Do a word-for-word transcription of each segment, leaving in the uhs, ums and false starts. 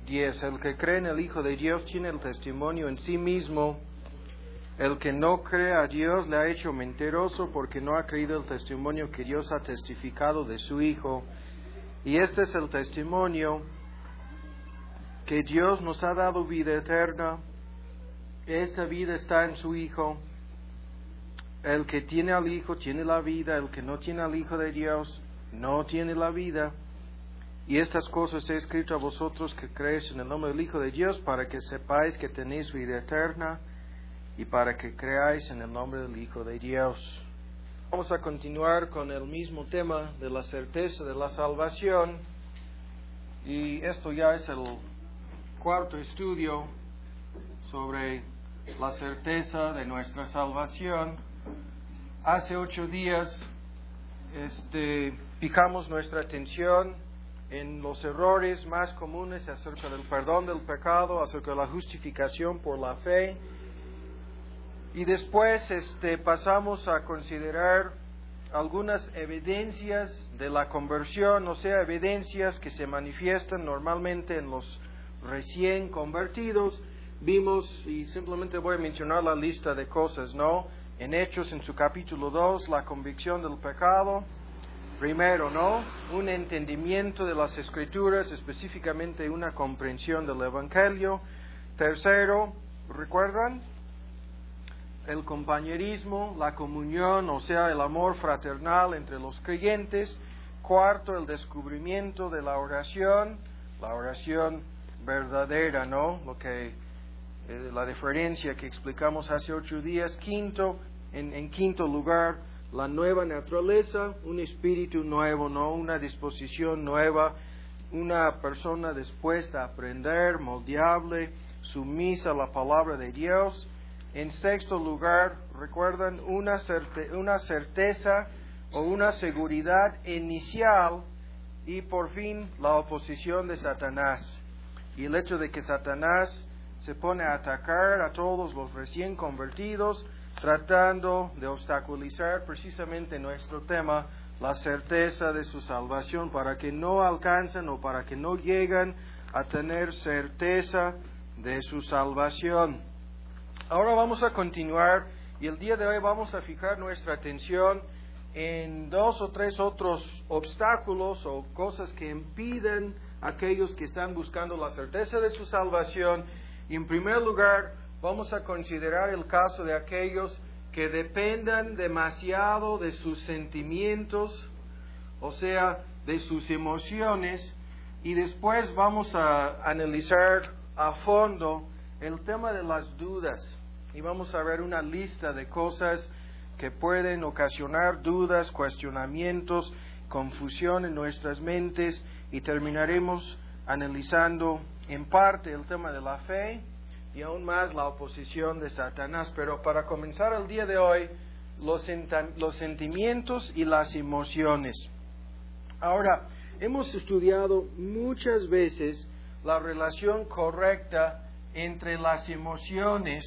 diez. El que cree en el Hijo de Dios tiene el testimonio en sí mismo. El que no cree a Dios le ha hecho mentiroso porque no ha creído el testimonio que Dios ha testificado de su Hijo. Y este es el testimonio, que Dios nos ha dado vida eterna. Esta vida está en su Hijo. El que tiene al Hijo tiene la vida. El que no tiene al Hijo de Dios no tiene la vida. Y estas cosas he escrito a vosotros que creéis en el nombre del Hijo de Dios, para que sepáis que tenéis vida eterna y para que creáis en el nombre del Hijo de Dios. Vamos a continuar con el mismo tema de la certeza de la salvación. Y esto ya es el cuarto estudio sobre la certeza de nuestra salvación. Hace ocho días este, fijamos nuestra atención en los errores más comunes acerca del perdón del pecado, acerca de la justificación por la fe. Y después este, pasamos a considerar algunas evidencias de la conversión, o sea, evidencias que se manifiestan normalmente en los recién convertidos. Vimos, y simplemente voy a mencionar la lista de cosas, ¿no? En Hechos, en su capítulo dos, la convicción del pecado. Primero, ¿no? Un entendimiento de las Escrituras, específicamente una comprensión del Evangelio. Tercero, ¿recuerdan? El compañerismo, la comunión, o sea, el amor fraternal entre los creyentes. Cuarto, el descubrimiento de la oración, la oración verdadera, ¿no? Lo que, eh, la diferencia que explicamos hace ocho días. Quinto, en, en quinto lugar, la nueva naturaleza, un espíritu nuevo, ¿no? Una disposición nueva, una persona dispuesta a aprender, moldeable, sumisa a la palabra de Dios. En sexto lugar, recuerdan, una, certe- una certeza o una seguridad inicial, y por fin la oposición de Satanás. Y el hecho de que Satanás se pone a atacar a todos los recién convertidos, tratando de obstaculizar precisamente nuestro tema, la certeza de su salvación, para que no alcancen o para que no lleguen a tener certeza de su salvación. Ahora vamos a continuar, y el día de hoy vamos a fijar nuestra atención en dos o tres otros obstáculos o cosas que impiden a aquellos que están buscando la certeza de su salvación. Y en primer lugar, vamos a considerar el caso de aquellos que dependan demasiado de sus sentimientos, o sea, de sus emociones, y después vamos a analizar a fondo el tema de las dudas, y vamos a ver una lista de cosas que pueden ocasionar dudas, cuestionamientos, confusión en nuestras mentes, y terminaremos analizando en parte el tema de la fe y aún más la oposición de Satanás. Pero para comenzar el día de hoy, los, senta- los sentimientos y las emociones. Ahora, hemos estudiado muchas veces la relación correcta entre las emociones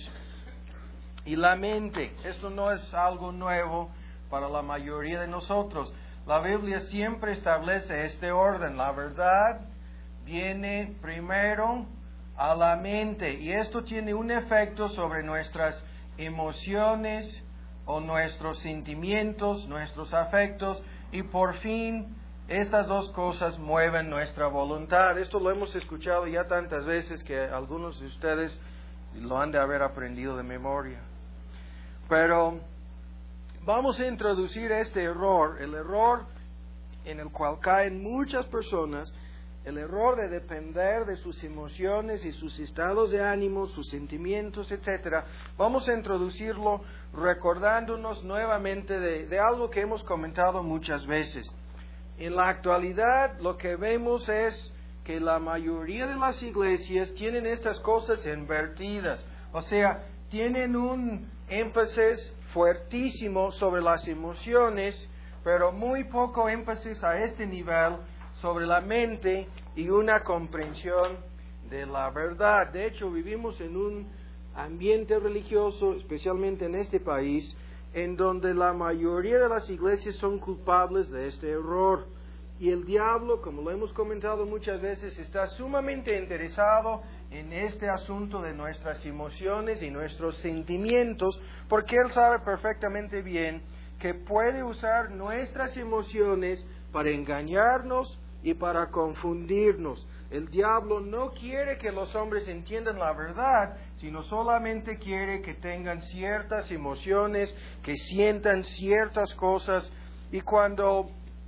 y la mente. Esto no es algo nuevo para la mayoría de nosotros. La Biblia siempre establece este orden. La verdad viene primero a la mente, y esto tiene un efecto sobre nuestras emociones o nuestros sentimientos, nuestros afectos, y por fin estas dos cosas mueven nuestra voluntad. Esto lo hemos escuchado ya tantas veces que algunos de ustedes lo han de haber aprendido de memoria. Pero vamos a introducir este error, el error en el cual caen muchas personas, el error de depender de sus emociones y sus estados de ánimo, sus sentimientos, etcétera. Vamos a introducirlo recordándonos nuevamente de, de algo que hemos comentado muchas veces. En la actualidad lo que vemos es que la mayoría de las iglesias tienen estas cosas invertidas, o sea, tienen un énfasis fuertísimo sobre las emociones, pero muy poco énfasis a este nivel sobre la mente y una comprensión de la verdad. De hecho, vivimos en un ambiente religioso, especialmente en este país, en donde la mayoría de las iglesias son culpables de este error. Y el diablo, como lo hemos comentado muchas veces, está sumamente interesado en este asunto de nuestras emociones y nuestros sentimientos, porque él sabe perfectamente bien que puede usar nuestras emociones para engañarnos y para confundirnos. El diablo no quiere que los hombres entiendan la verdad, sino solamente quiere que tengan ciertas emociones, que sientan ciertas cosas. Y cuando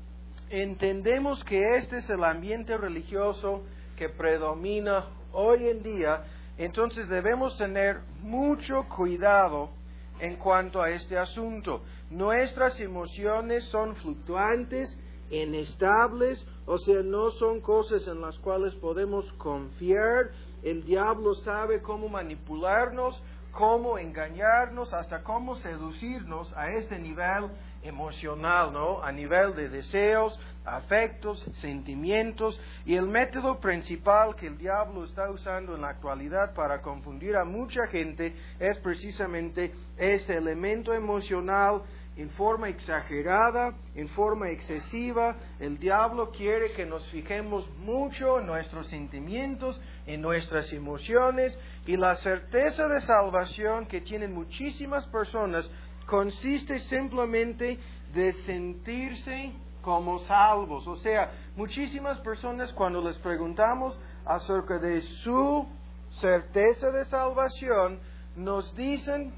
entendemos que este es el ambiente religioso que predomina hoy en día, entonces debemos tener mucho cuidado en cuanto a este asunto. Nuestras emociones son fluctuantes, inestables, o sea, no son cosas en las cuales podemos confiar. El diablo sabe cómo manipularnos, cómo engañarnos, hasta cómo seducirnos a este nivel emocional, ¿no? A nivel de deseos, afectos, sentimientos. Y el método principal que el diablo está usando en la actualidad para confundir a mucha gente es precisamente este elemento emocional en forma exagerada, en forma excesiva. El diablo quiere que nos fijemos mucho en nuestros sentimientos, en nuestras emociones, y la certeza de salvación que tienen muchísimas personas consiste simplemente de sentirse como salvos. O sea, muchísimas personas, cuando les preguntamos acerca de su certeza de salvación, nos dicen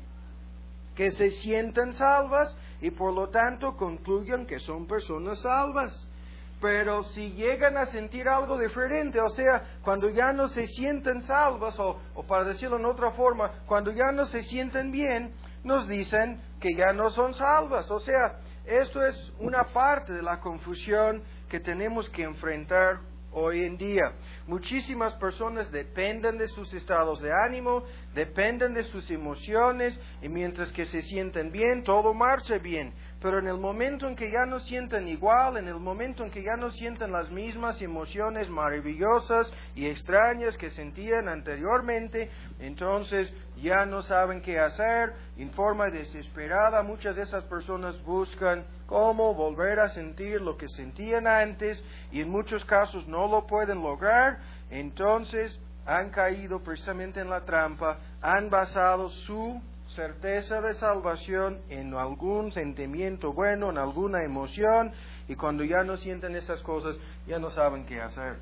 que se sienten salvas y por lo tanto concluyen que son personas salvas. Pero si llegan a sentir algo diferente, o sea, cuando ya no se sienten salvas, o, o para decirlo en otra forma, cuando ya no se sienten bien, nos dicen que ya no son salvas. O sea, esto es una parte de la confusión que tenemos que enfrentar hoy en día. Muchísimas personas dependen de sus estados de ánimo, dependen de sus emociones, y mientras que se sienten bien, todo marcha bien. Pero en el momento en que ya no sienten igual, en el momento en que ya no sienten las mismas emociones maravillosas y extrañas que sentían anteriormente, entonces ya no saben qué hacer. En forma desesperada, muchas de esas personas buscan cómo volver a sentir lo que sentían antes, y en muchos casos no lo pueden lograr. Entonces han caído precisamente en la trampa, han basado su certeza de salvación en algún sentimiento bueno, en alguna emoción, y cuando ya no sienten esas cosas, ya no saben qué hacer.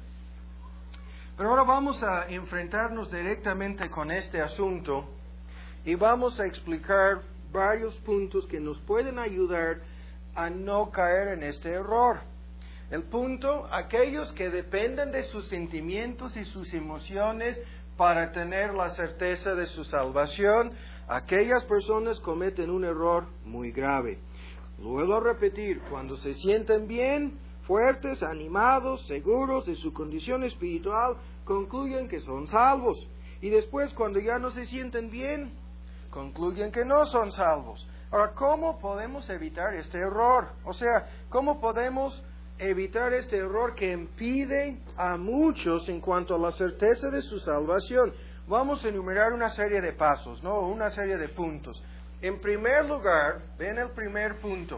Pero ahora vamos a enfrentarnos directamente con este asunto y vamos a explicar varios puntos que nos pueden ayudar a no caer en este error. El punto, aquellos que dependen de sus sentimientos y sus emociones para tener la certeza de su salvación, aquellas personas cometen un error muy grave. Vuelvo a repetir, cuando se sienten bien, fuertes, animados, seguros de su condición espiritual, concluyen que son salvos. Y después, cuando ya no se sienten bien, concluyen que no son salvos. Ahora, ¿cómo podemos evitar este error? O sea, ¿cómo podemos evitar este error que impide a muchos en cuanto a la certeza de su salvación? Vamos a enumerar una serie de pasos, ¿no? Una serie de puntos. En primer lugar, ven el primer punto.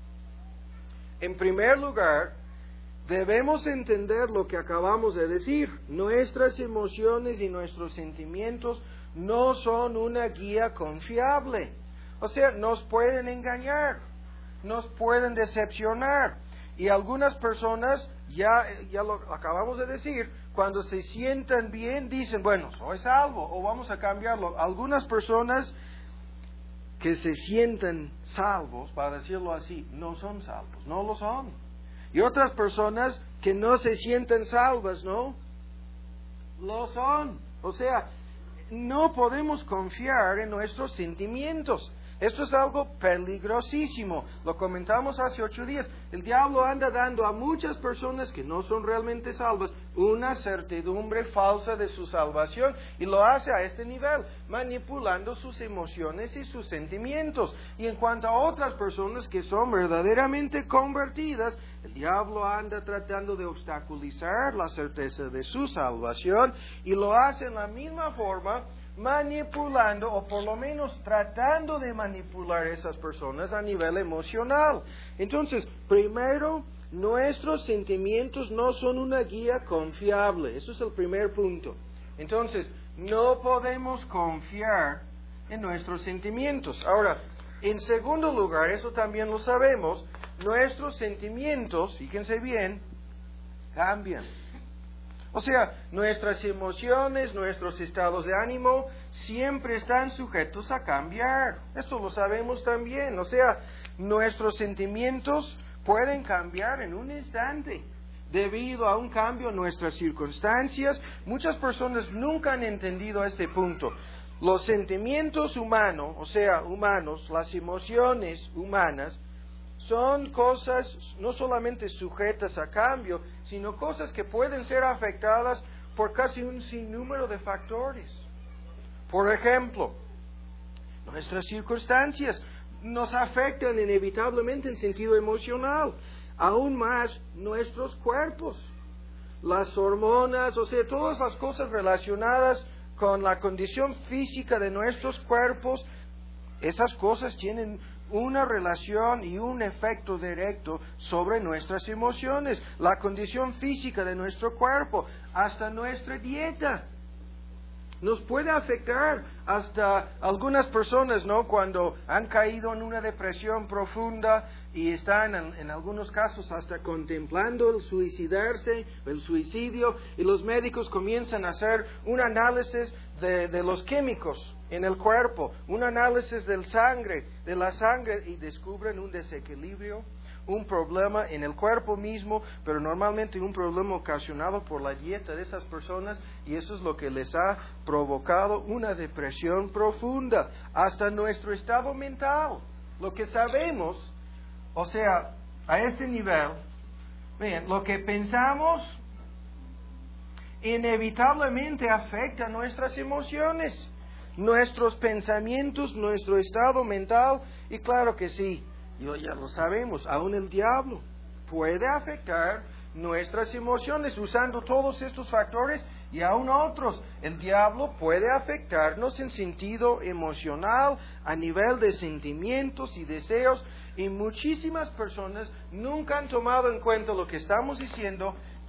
En primer lugar, debemos entender lo que acabamos de decir. Nuestras emociones y nuestros sentimientos no son una guía confiable. O sea, nos pueden engañar, nos pueden decepcionar. Y algunas personas, ya, ya lo acabamos de decir, cuando se sientan bien dicen, bueno, soy salvo, o vamos a cambiarlo. Algunas personas que se sienten salvos, para decirlo así, no son salvos, no lo son. Y otras personas que no se sienten salvas, ¿no? Lo son. O sea, no podemos confiar en nuestros sentimientos. Esto es algo peligrosísimo. Lo comentamos hace ocho días. El diablo anda dando a muchas personas que no son realmente salvas una certidumbre falsa de su salvación, y lo hace a este nivel, manipulando sus emociones y sus sentimientos. Y en cuanto a otras personas que son verdaderamente convertidas, el diablo anda tratando de obstaculizar la certeza de su salvación, y lo hace en la misma forma, manipulando, o por lo menos tratando de manipular a esas personas a nivel emocional. Entonces, primero, nuestros sentimientos no son una guía confiable. Eso es el primer punto. Entonces, no podemos confiar en nuestros sentimientos. Ahora, en segundo lugar, eso también lo sabemos, nuestros sentimientos, fíjense bien, cambian. O sea, nuestras emociones, nuestros estados de ánimo, siempre están sujetos a cambiar. Esto lo sabemos también. O sea, nuestros sentimientos pueden cambiar en un instante debido a un cambio en nuestras circunstancias. Muchas personas nunca han entendido este punto. Los sentimientos humanos, o sea, humanos, las emociones humanas, son cosas no solamente sujetas a cambio, sino cosas que pueden ser afectadas por casi un sinnúmero de factores. Por ejemplo, nuestras circunstancias nos afectan inevitablemente en sentido emocional, aún más nuestros cuerpos, las hormonas, o sea, todas las cosas relacionadas con la condición física de nuestros cuerpos, esas cosas tienen una relación y un efecto directo sobre nuestras emociones, la condición física de nuestro cuerpo, hasta nuestra dieta. Nos puede afectar hasta algunas personas, ¿no? Cuando han caído en una depresión profunda y están en, en algunos casos hasta contemplando el suicidarse, el suicidio, y los médicos comienzan a hacer un análisis de, de los químicos en el cuerpo, un análisis del sangre, de la sangre, y descubren un desequilibrio, un problema en el cuerpo mismo, pero normalmente un problema ocasionado por la dieta de esas personas, y eso es lo que les ha provocado una depresión profunda, hasta nuestro estado mental. Lo que sabemos, o sea, a este nivel, bien, lo que pensamos inevitablemente afecta nuestras emociones, nuestros pensamientos, nuestro estado mental, y claro que sí, yo ya lo sabemos, aún el diablo puede afectar nuestras emociones usando todos estos factores y aún otros. El diablo puede afectarnos en sentido emocional, a nivel de sentimientos y deseos, y muchísimas personas nunca han tomado en cuenta lo que estamos diciendo,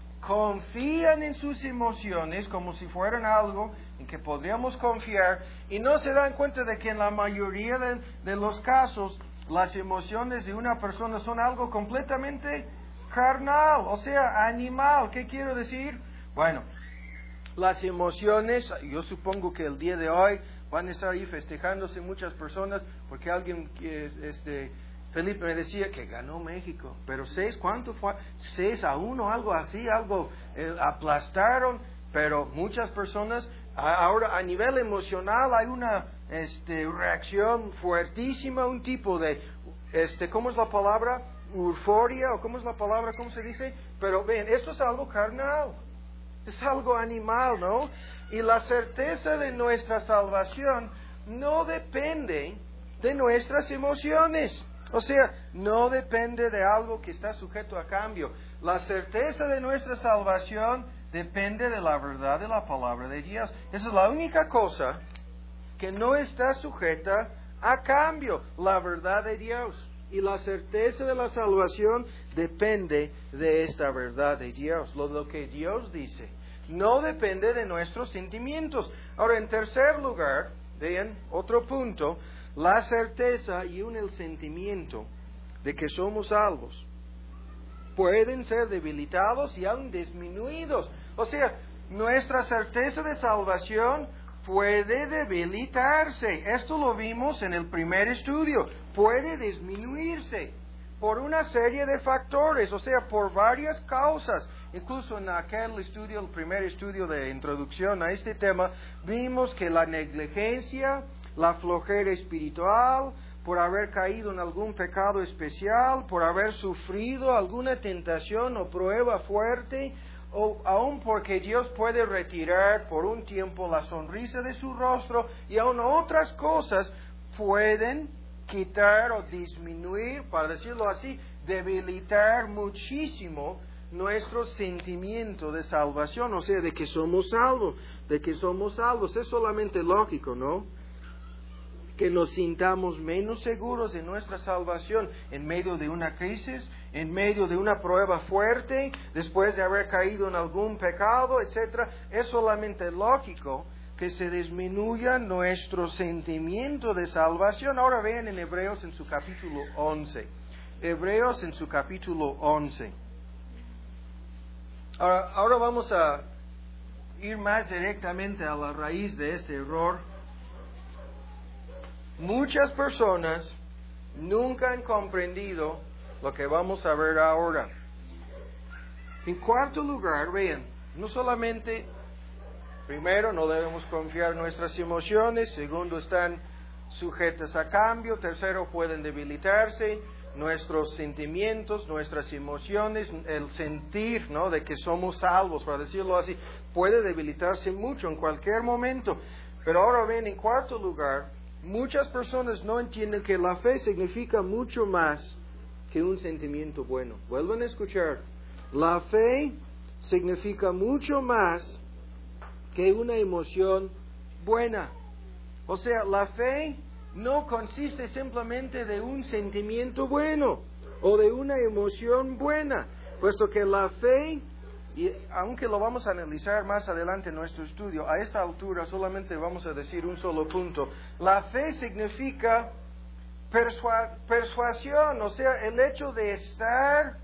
confían en sus emociones como si fueran algo en que podríamos confiar, y no se dan cuenta de que en la mayoría de, de los casos las emociones de una persona son algo completamente carnal, o sea, animal. ¿Qué quiero decir? Bueno, las emociones, yo supongo que el día de hoy van a estar ahí festejándose muchas personas, porque alguien, este, Felipe me decía que ganó México, pero seis, ¿cuánto fue? Seis a uno, algo así, algo eh, aplastaron, pero muchas personas, ahora a nivel emocional hay una este, reacción fuertísima, un tipo de, este, ¿cómo es la palabra? Euforia, o ¿cómo es la palabra? ¿Cómo se dice? Pero ven, esto es algo carnal, es algo animal, ¿no? Y la certeza de nuestra salvación no depende de nuestras emociones. O sea, no depende de algo que está sujeto a cambio. La certeza de nuestra salvación depende de la verdad de la palabra de Dios. Esa es la única cosa que no está sujeta a cambio, la verdad de Dios. Y la certeza de la salvación depende de esta verdad de Dios, lo, lo que Dios dice. No depende de nuestros sentimientos. Ahora, en tercer lugar, vean, otro punto, la certeza y un el sentimiento de que somos salvos pueden ser debilitados y aún disminuidos. O sea, nuestra certeza de salvación puede debilitarse. Esto lo vimos en el primer estudio. Puede disminuirse por una serie de factores, o sea, por varias causas. Incluso en aquel estudio, el primer estudio de introducción a este tema, vimos que la negligencia, la flojera espiritual, por haber caído en algún pecado especial, por haber sufrido alguna tentación o prueba fuerte, o aun porque Dios puede retirar por un tiempo la sonrisa de su rostro, y aun otras cosas pueden quitar o disminuir, para decirlo así, debilitar muchísimo nuestro sentimiento de salvación, o sea, de que somos salvos, de que somos salvos. Es solamente lógico, ¿no? que nos sintamos menos seguros de nuestra salvación en medio de una crisis, en medio de una prueba fuerte, después de haber caído en algún pecado, etcétera? Es solamente lógico que se disminuya nuestro sentimiento de salvación. Ahora vean en Hebreos en su capítulo once. Hebreos en su capítulo once. Ahora, ahora vamos a ir más directamente a la raíz de este error. Muchas personas nunca han comprendido lo que vamos a ver ahora. En cuarto lugar, vean, no solamente, primero, no debemos confiar en nuestras emociones. Segundo, están sujetas a cambio. Tercero, pueden debilitarse. Nuestros sentimientos, nuestras emociones, el sentir, ¿no?, de que somos salvos, para decirlo así, puede debilitarse mucho en cualquier momento. Pero ahora ven, en cuarto lugar, muchas personas no entienden que la fe significa mucho más que un sentimiento bueno. Vuelvan a escuchar. La fe significa mucho más que una emoción buena. O sea, la fe no consiste simplemente de un sentimiento bueno o de una emoción buena, puesto que la fe, y aunque lo vamos a analizar más adelante en nuestro estudio, a esta altura solamente vamos a decir un solo punto. La fe significa persua- persuasión, o sea, el hecho de estar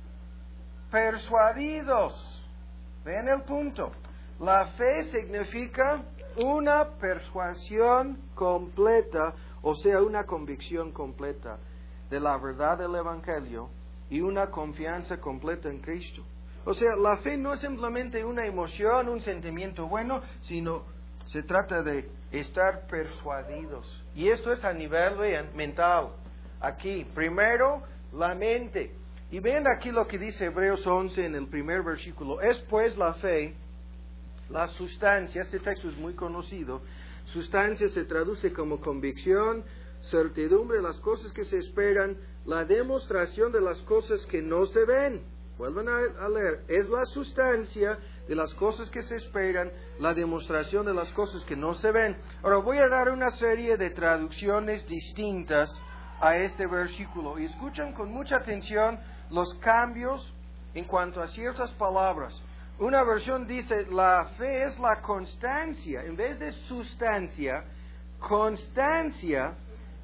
persuadidos. Vean el punto. La fe significa una persuasión completa, o sea, una convicción completa de la verdad del Evangelio y una confianza completa en Cristo. O sea, la fe no es simplemente una emoción, un sentimiento bueno, sino se trata de estar persuadidos. Y esto es a nivel, vean, mental. Aquí, primero, la mente. Y vean aquí lo que dice Hebreos once en el primer versículo. Es pues la fe, la sustancia, este texto es muy conocido. Sustancia se traduce como convicción, certidumbre de las cosas que se esperan, la demostración de las cosas que no se ven. Vuelvan a, a leer. Es la sustancia de las cosas que se esperan, la demostración de las cosas que no se ven. Ahora voy a dar una serie de traducciones distintas a este versículo. Y escuchan con mucha atención los cambios en cuanto a ciertas palabras. Una versión dice, la fe es la constancia, en vez de sustancia, constancia,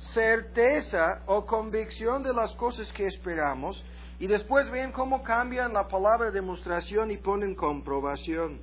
certeza o convicción de las cosas que esperamos. Y después ven cómo cambian la palabra demostración y ponen comprobación.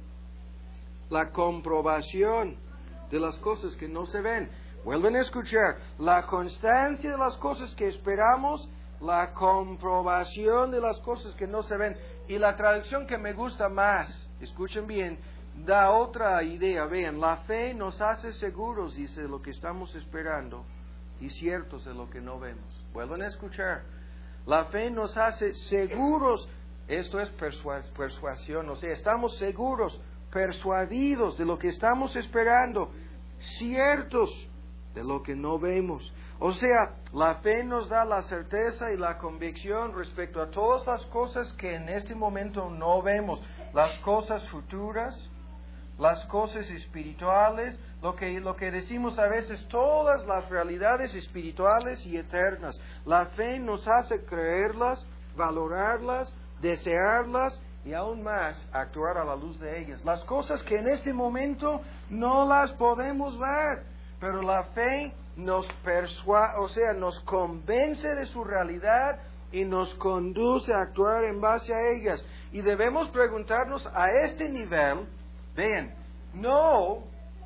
La comprobación de las cosas que no se ven. Vuelven a escuchar, la constancia de las cosas que esperamos, la comprobación de las cosas que no se ven. Y la traducción que me gusta más, escuchen bien, da otra idea. Vean, la fe nos hace seguros, dice, de lo que estamos esperando y ciertos de lo que no vemos. Vuelvan a escuchar. La fe nos hace seguros, esto es persua- persuasión, o sea, estamos seguros, persuadidos de lo que estamos esperando, ciertos de lo que no vemos. O sea, la fe nos da la certeza y la convicción respecto a todas las cosas que en este momento no vemos, las cosas futuras, las cosas espirituales, lo que, lo que decimos a veces, todas las realidades espirituales y eternas. La fe nos hace creerlas, valorarlas, desearlas y aún más actuar a la luz de ellas. Las cosas que en este momento no las podemos ver, pero la fe nos persua, o sea, nos convence de su realidad y nos conduce a actuar en base a ellas. Y debemos preguntarnos a este nivel, vean, no,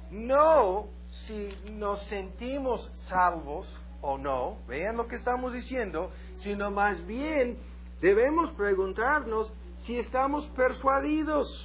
no si nos sentimos salvos o no, vean lo que estamos diciendo, sino más bien debemos preguntarnos si estamos persuadidos.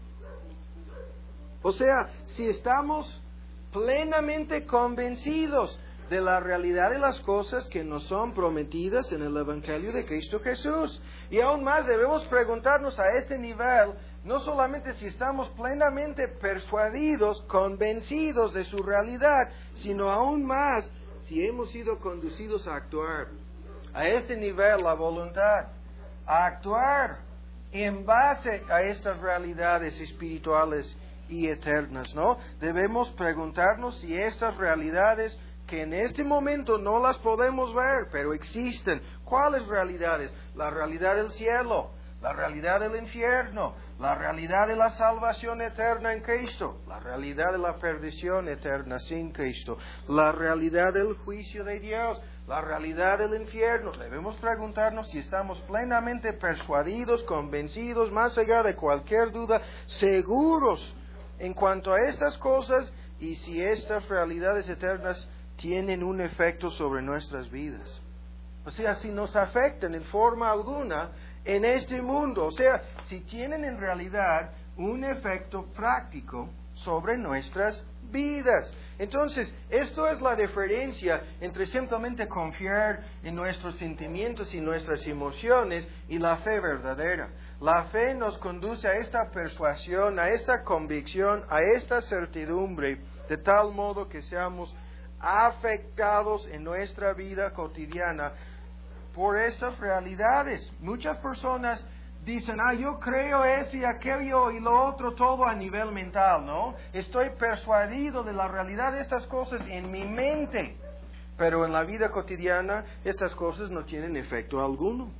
O sea, si estamos plenamente convencidos de la realidad de las cosas que nos son prometidas en el Evangelio de Cristo Jesús. Y aún más debemos preguntarnos a este nivel, no solamente si estamos plenamente persuadidos, convencidos de su realidad, sino aún más si hemos sido conducidos a actuar. A este nivel, la voluntad, a actuar en base a estas realidades espirituales y eternas, ¿no? Debemos preguntarnos si estas realidades que en este momento no las podemos ver, pero existen. ¿Cuáles realidades? La realidad del cielo, la realidad del infierno, la realidad de la salvación eterna en Cristo, la realidad de la perdición eterna sin Cristo, la realidad del juicio de Dios, la realidad del infierno. Debemos preguntarnos si estamos plenamente persuadidos, convencidos, más allá de cualquier duda, seguros en cuanto a estas cosas y si estas realidades eternas tienen un efecto sobre nuestras vidas. O sea, si nos afectan en forma alguna en este mundo, o sea, si tienen en realidad un efecto práctico sobre nuestras vidas. Entonces, esto es la diferencia entre simplemente confiar en nuestros sentimientos y nuestras emociones y la fe verdadera. La fe nos conduce a esta persuasión, a esta convicción, a esta certidumbre, de tal modo que seamos afectados en nuestra vida cotidiana por esas realidades. Muchas personas dicen, ah, yo creo esto y aquello y lo otro, todo a nivel mental, ¿no? Estoy persuadido de la realidad de estas cosas en mi mente, pero en la vida cotidiana estas cosas no tienen efecto alguno,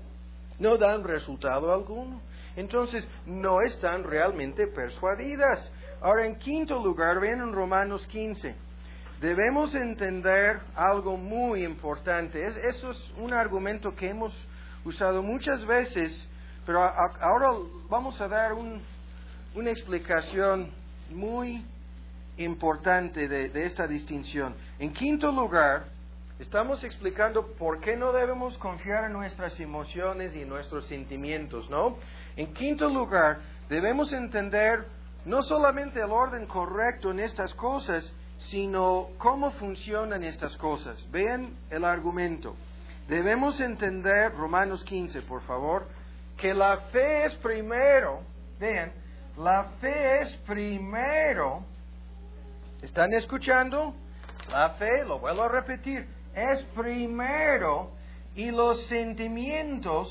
no dan resultado alguno. Entonces, no están realmente persuadidas. Ahora, en quinto lugar, ven en Romanos quince. Debemos entender algo muy importante. Es, eso es un argumento que hemos usado muchas veces, pero a, a, ahora vamos a dar un, una explicación muy importante de, de esta distinción. En quinto lugar, estamos explicando por qué no debemos confiar en nuestras emociones y en nuestros sentimientos, ¿no? En quinto lugar, debemos entender no solamente el orden correcto en estas cosas, sino cómo funcionan estas cosas. Vean el argumento. Debemos entender, Romanos quince, por favor, que la fe es primero. Vean, la fe es primero. ¿Están escuchando? La fe, lo vuelvo a repetir, es primero y los sentimientos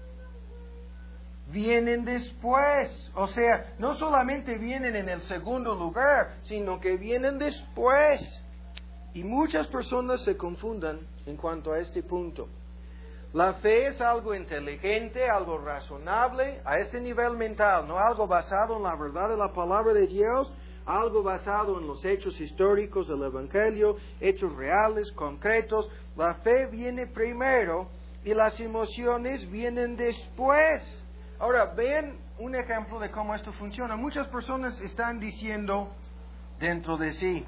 vienen después. O sea, no solamente vienen en el segundo lugar, sino que vienen después. Y muchas personas se confundan en cuanto a este punto. La fe es algo inteligente, algo razonable, a este nivel mental, no algo basado en la verdad de la palabra de Dios, algo basado en los hechos históricos del Evangelio, hechos reales, concretos. La fe viene primero y las emociones vienen después. Ahora, vean un ejemplo de cómo esto funciona. Muchas personas están diciendo dentro de sí,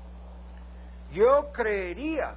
yo creería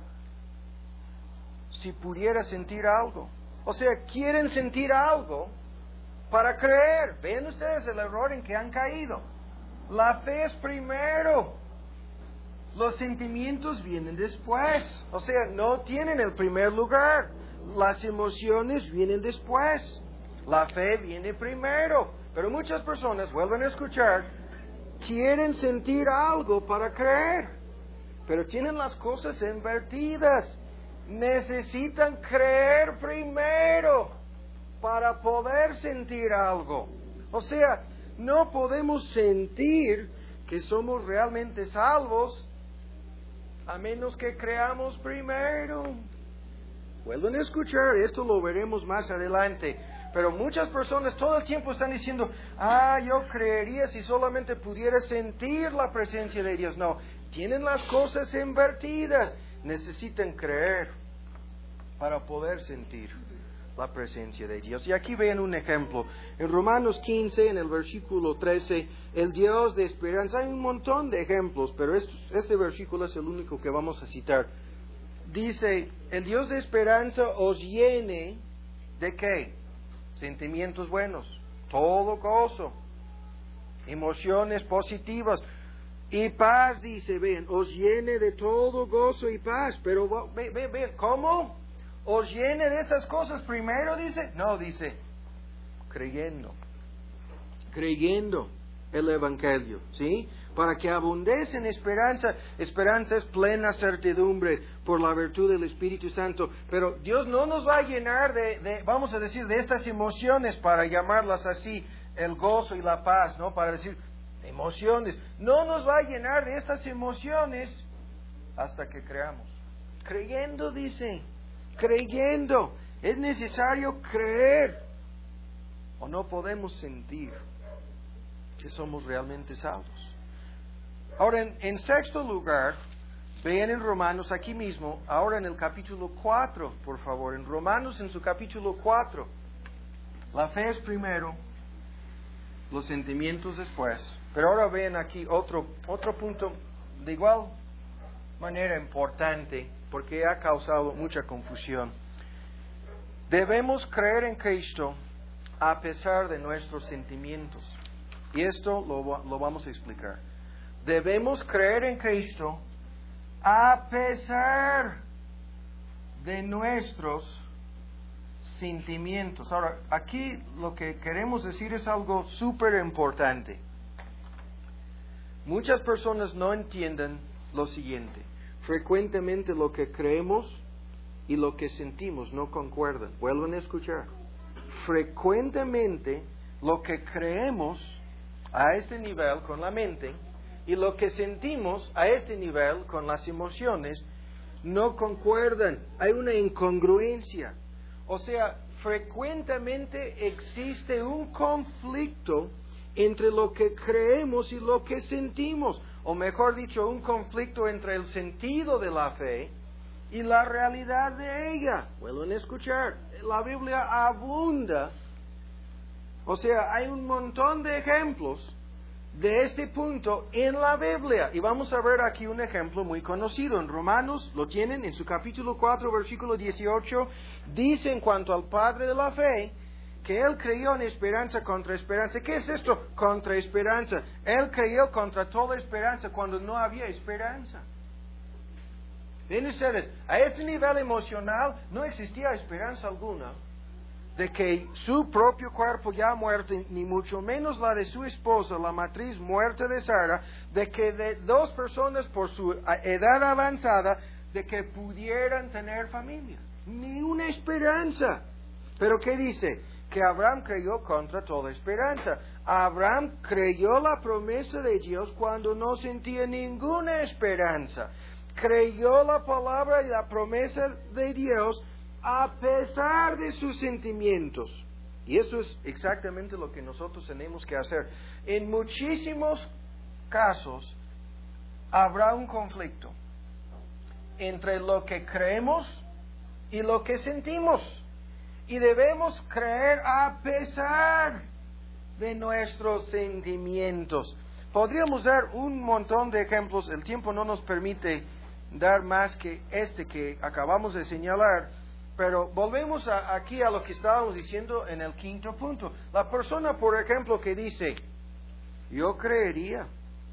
si pudiera sentir algo. O sea, quieren sentir algo para creer. Ven ustedes el error en que han caído. La fe es primero. Los sentimientos vienen después. O sea, no tienen el primer lugar. Las emociones vienen después. La fe viene primero. Pero muchas personas, vuelven a escuchar, quieren sentir algo para creer. Pero tienen las cosas invertidas. Necesitan creer primero para poder sentir algo. O sea, no podemos sentir que somos realmente salvos a menos que creamos primero. Vuelven a escuchar, esto lo veremos más adelante. Pero muchas personas todo el tiempo están diciendo, ah, yo creería si solamente pudiera sentir la presencia de Dios. No, tienen las cosas invertidas. Necesitan creer para poder sentir la presencia de Dios. Y aquí ven un ejemplo. En Romanos quince, en el versículo trece, el Dios de esperanza. Hay un montón de ejemplos, pero este, este versículo es el único que vamos a citar. Dice, el Dios de esperanza os llene ¿de qué? Sentimientos buenos, todo gozo, emociones positivas y paz, dice, ven, os llene de todo gozo y paz. Pero ve, ve, ve, ¿cómo? ¿Os llene de esas cosas primero, dice? No, dice, creyendo, creyendo el Evangelio, ¿sí? Para que abundéis en esperanza. Esperanza es plena certidumbre por la virtud del Espíritu Santo. Pero Dios no nos va a llenar de, de, vamos a decir, de estas emociones, para llamarlas así, el gozo y la paz, ¿no? Para decir, emociones. No nos va a llenar de estas emociones hasta que creamos. Creyendo, dice, creyendo. Es necesario creer o no podemos sentir que somos realmente salvos. Ahora, en, en sexto lugar, vean en Romanos aquí mismo, ahora en el capítulo cuatro, por favor, en Romanos en su capítulo cuatro, la fe es primero, los sentimientos después. Pero ahora vean aquí otro, otro punto de igual manera importante, porque ha causado mucha confusión. Debemos creer en Cristo a pesar de nuestros sentimientos. Y esto lo, lo vamos a explicar. Debemos creer en Cristo a pesar de nuestros sentimientos. Ahora, aquí lo que queremos decir es algo súper importante. Muchas personas no entienden lo siguiente. Frecuentemente lo que creemos y lo que sentimos no concuerdan. Vuelvan a escuchar. Frecuentemente lo que creemos a este nivel con la mente y lo que sentimos a este nivel con las emociones no concuerdan. Hay una incongruencia. O sea, frecuentemente existe un conflicto entre lo que creemos y lo que sentimos. O mejor dicho, un conflicto entre el sentido de la fe y la realidad de ella. Pueden escuchar. La Biblia abunda. O sea, hay un montón de ejemplos de este punto en la Biblia. Y vamos a ver aquí un ejemplo muy conocido. En Romanos, lo tienen en su capítulo cuatro, versículo dieciocho, dice en cuanto al Padre de la fe, que Él creyó en esperanza contra esperanza. ¿Qué es esto? Contra esperanza. Él creyó contra toda esperanza cuando no había esperanza. ¿Ven ustedes? A este nivel emocional no existía esperanza alguna de que su propio cuerpo ya muerto, ni mucho menos la de su esposa, la matriz muerta de Sara, de que de dos personas por su edad avanzada, de que pudieran tener familia. Ni una esperanza. ¿Pero qué dice? Que Abraham creyó contra toda esperanza. Abraham creyó la promesa de Dios cuando no sentía ninguna esperanza. Creyó la palabra y la promesa de Dios a pesar de sus sentimientos. Y eso es exactamente lo que nosotros tenemos que hacer. En muchísimos casos habrá un conflicto entre lo que creemos y lo que sentimos. Y debemos creer a pesar de nuestros sentimientos. Podríamos dar un montón de ejemplos. El tiempo no nos permite dar más que este que acabamos de señalar. Pero volvemos a, aquí a lo que estábamos diciendo en el quinto punto. La persona, por ejemplo, que dice, yo creería,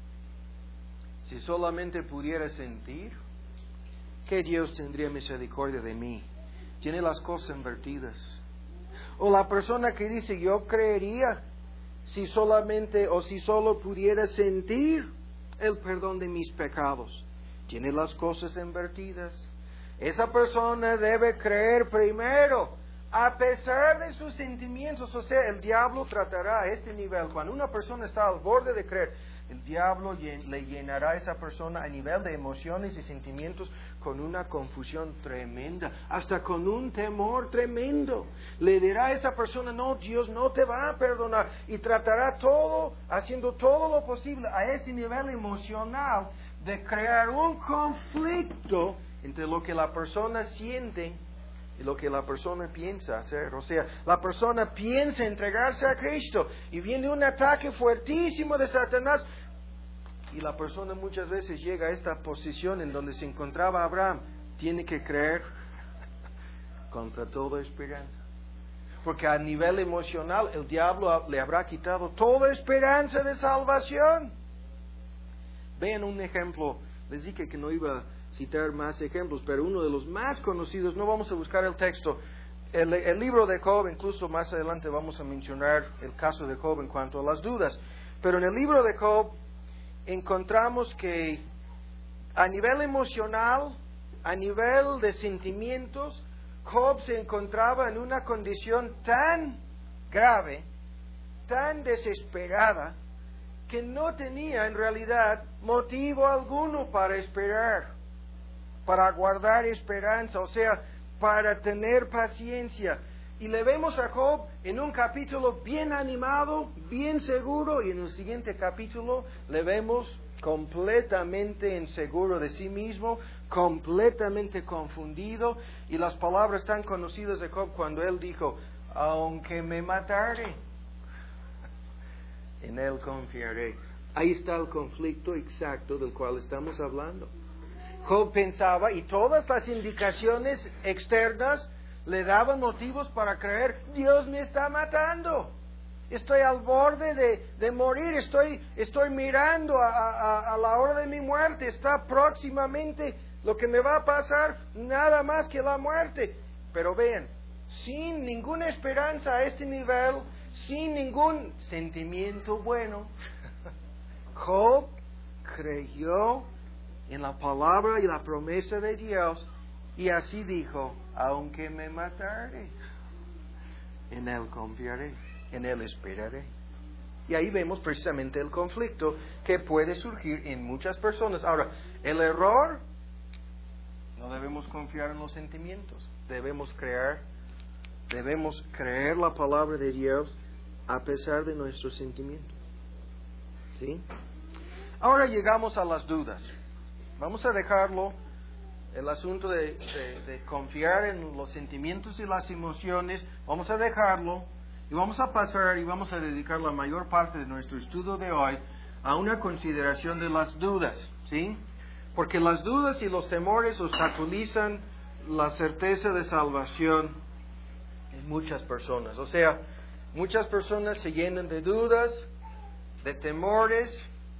si solamente pudiera sentir, que Dios tendría misericordia de mí. Tiene las cosas invertidas. O la persona que dice, yo creería, si solamente o si solo pudiera sentir el perdón de mis pecados. Tiene las cosas invertidas. Esa persona debe creer primero, a pesar de sus sentimientos. O sea, el diablo tratará a este nivel. Cuando una persona está al borde de creer, el diablo le llenará a esa persona a nivel de emociones y sentimientos con una confusión tremenda, hasta con un temor tremendo. Le dirá a esa persona, no, Dios no te va a perdonar. Y tratará todo, haciendo todo lo posible a ese nivel emocional de crear un conflicto entre lo que la persona siente y lo que la persona piensa hacer. O sea, la persona piensa entregarse a Cristo y viene un ataque fuertísimo de Satanás. Y la persona muchas veces llega a esta posición en donde se encontraba Abraham. Tiene que creer contra toda esperanza. Porque a nivel emocional el diablo le habrá quitado toda esperanza de salvación. Vean un ejemplo. Les dije que no iba a citar más ejemplos, pero uno de los más conocidos, no vamos a buscar el texto. El, el libro de Job, incluso más adelante vamos a mencionar el caso de Job en cuanto a las dudas. Pero en el libro de Job encontramos que a nivel emocional, a nivel de sentimientos, Job se encontraba en una condición tan grave, tan desesperada, que no tenía en realidad motivo alguno para esperar. para guardar esperanza, o sea, para tener paciencia. Y le vemos a Job en un capítulo bien animado, bien seguro, y en el siguiente capítulo le vemos completamente inseguro de sí mismo, completamente confundido, y las palabras tan conocidas de Job cuando él dijo, aunque me matare, en él confiaré. Ahí está el conflicto exacto del cual estamos hablando. Job pensaba, y todas las indicaciones externas le daban motivos para creer, Dios me está matando. Estoy al borde de, de morir, estoy, estoy mirando a, a, a la hora de mi muerte, está próximamente lo que me va a pasar, nada más que la muerte. Pero vean, sin ninguna esperanza a este nivel, sin ningún sentimiento bueno, Job creyó en la palabra y la promesa de Dios, y así dijo, aunque me matare, en él confiaré, en él esperaré. Y ahí vemos precisamente el conflicto que puede surgir en muchas personas. Ahora, el error, no debemos confiar en los sentimientos, debemos creer, debemos creer la palabra de Dios a pesar de nuestros sentimientos. ¿Sí? Ahora llegamos a las dudas. Vamos a dejarlo, el asunto de, de, de confiar en los sentimientos y las emociones, vamos a dejarlo y vamos a pasar y vamos a dedicar la mayor parte de nuestro estudio de hoy a una consideración de las dudas, ¿sí? Porque las dudas y los temores obstaculizan la certeza de salvación en muchas personas. O sea, muchas personas se llenan de dudas, de temores,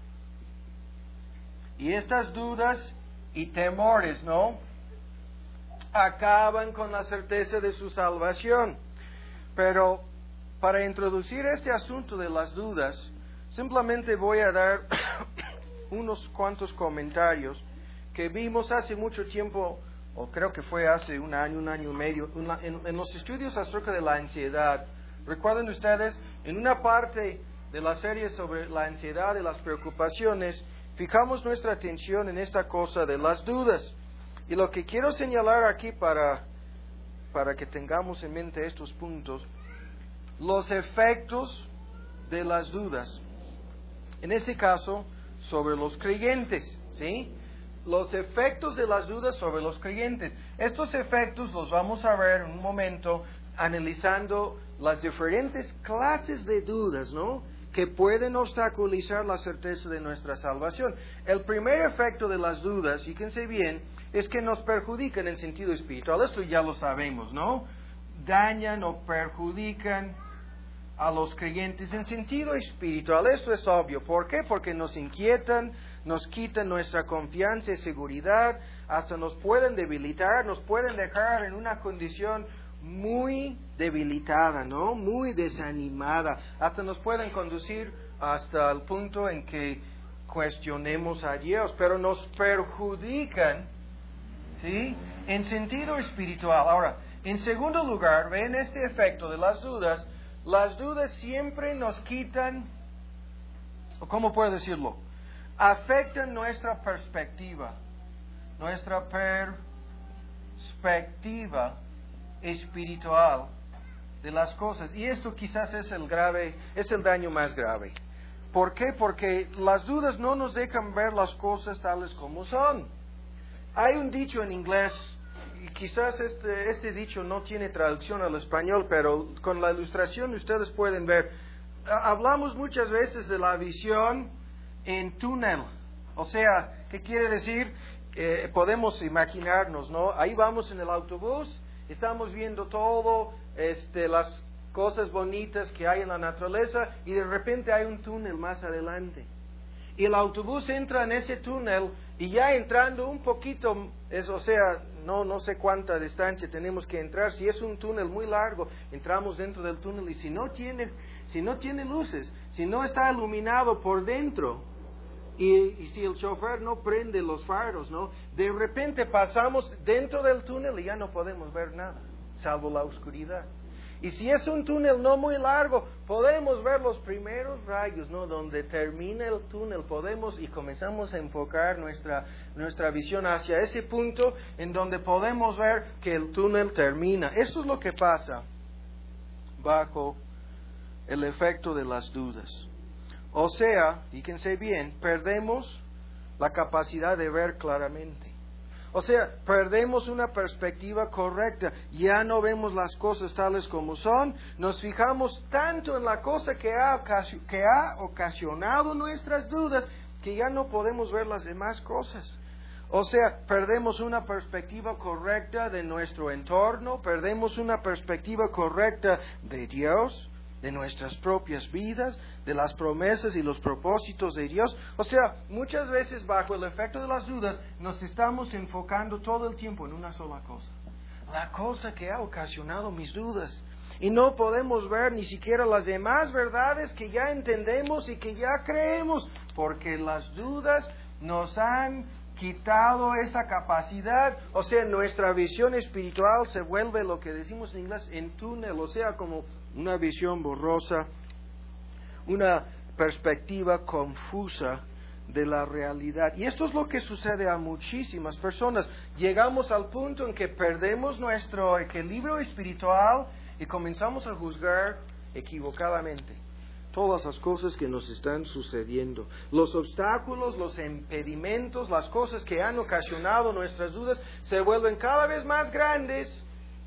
y estas dudas y temores, ¿no?, acaban con la certeza de su salvación. Pero para introducir este asunto de las dudas, simplemente voy a dar unos cuantos comentarios que vimos hace mucho tiempo, o creo que fue hace un año, un año y medio, una, en, en los estudios acerca de la ansiedad. Recuerden ustedes, en una parte de la serie sobre la ansiedad y las preocupaciones, fijamos nuestra atención en esta cosa de las dudas. Y lo que quiero señalar aquí para, para que tengamos en mente estos puntos, los efectos de las dudas. En este caso, sobre los creyentes, ¿sí? Los efectos de las dudas sobre los creyentes. Estos efectos los vamos a ver en un momento analizando las diferentes clases de dudas, ¿no?, que pueden obstaculizar la certeza de nuestra salvación. El primer efecto de las dudas, fíjense bien, es que nos perjudican en sentido espiritual. Esto ya lo sabemos, ¿no? Dañan o perjudican a los creyentes en sentido espiritual. Esto es obvio. ¿Por qué? Porque nos inquietan, nos quitan nuestra confianza y seguridad, hasta nos pueden debilitar, nos pueden dejar en una condición muy debilitada, ¿no?, muy desanimada, hasta nos pueden conducir hasta el punto en que cuestionemos a Dios, pero nos perjudican, ¿sí?, en sentido espiritual. Ahora, en segundo lugar, ven este efecto de las dudas. Las dudas siempre nos quitan, ¿cómo puedo decirlo?, afectan nuestra perspectiva, nuestra perspectiva espiritual de las cosas. Y esto quizás es el grave, es el daño más grave. ¿Por qué? Porque las dudas no nos dejan ver las cosas tales como son. Hay un dicho en inglés, y quizás este, este dicho no tiene traducción al español, pero con la ilustración ustedes pueden ver. Hablamos muchas veces de la visión en túnel. O sea, ¿qué quiere decir? Eh, podemos imaginarnos, ¿no? Ahí vamos en el autobús, estamos viendo todo, este, las cosas bonitas que hay en la naturaleza, y de repente hay un túnel más adelante. Y el autobús entra en ese túnel, y ya entrando un poquito, es, o sea, no, no sé cuánta distancia tenemos que entrar. Si es un túnel muy largo, entramos dentro del túnel, y si no tiene, si no tiene luces, si no está iluminado por dentro, y, y si el chofer no prende los faros, ¿no?, de repente pasamos dentro del túnel y ya no podemos ver nada, salvo la oscuridad. Y si es un túnel no muy largo, podemos ver los primeros rayos, ¿no? Donde termina el túnel, podemos y comenzamos a enfocar nuestra, nuestra visión hacia ese punto en donde podemos ver que el túnel termina. Esto es lo que pasa bajo el efecto de las dudas. O sea, fíjense bien, perdemos la capacidad de ver claramente. O sea, perdemos una perspectiva correcta, ya no vemos las cosas tales como son, nos fijamos tanto en la cosa que ha, que ha ocasionado nuestras dudas, que ya no podemos ver las demás cosas. O sea, perdemos una perspectiva correcta de nuestro entorno, perdemos una perspectiva correcta de Dios, de nuestras propias vidas, de las promesas y los propósitos de Dios. O sea, muchas veces bajo el efecto de las dudas nos estamos enfocando todo el tiempo en una sola cosa. La cosa que ha ocasionado mis dudas. Y no podemos ver ni siquiera las demás verdades que ya entendemos y que ya creemos, porque las dudas nos han quitado esa capacidad. O sea, nuestra visión espiritual se vuelve lo que decimos en inglés en túnel, o sea, como una visión borrosa, una perspectiva confusa de la realidad. Y esto es lo que sucede a muchísimas personas. Llegamos al punto en que perdemos nuestro equilibrio espiritual y comenzamos a juzgar equivocadamente todas las cosas que nos están sucediendo. Los obstáculos, los impedimentos, las cosas que han ocasionado nuestras dudas se vuelven cada vez más grandes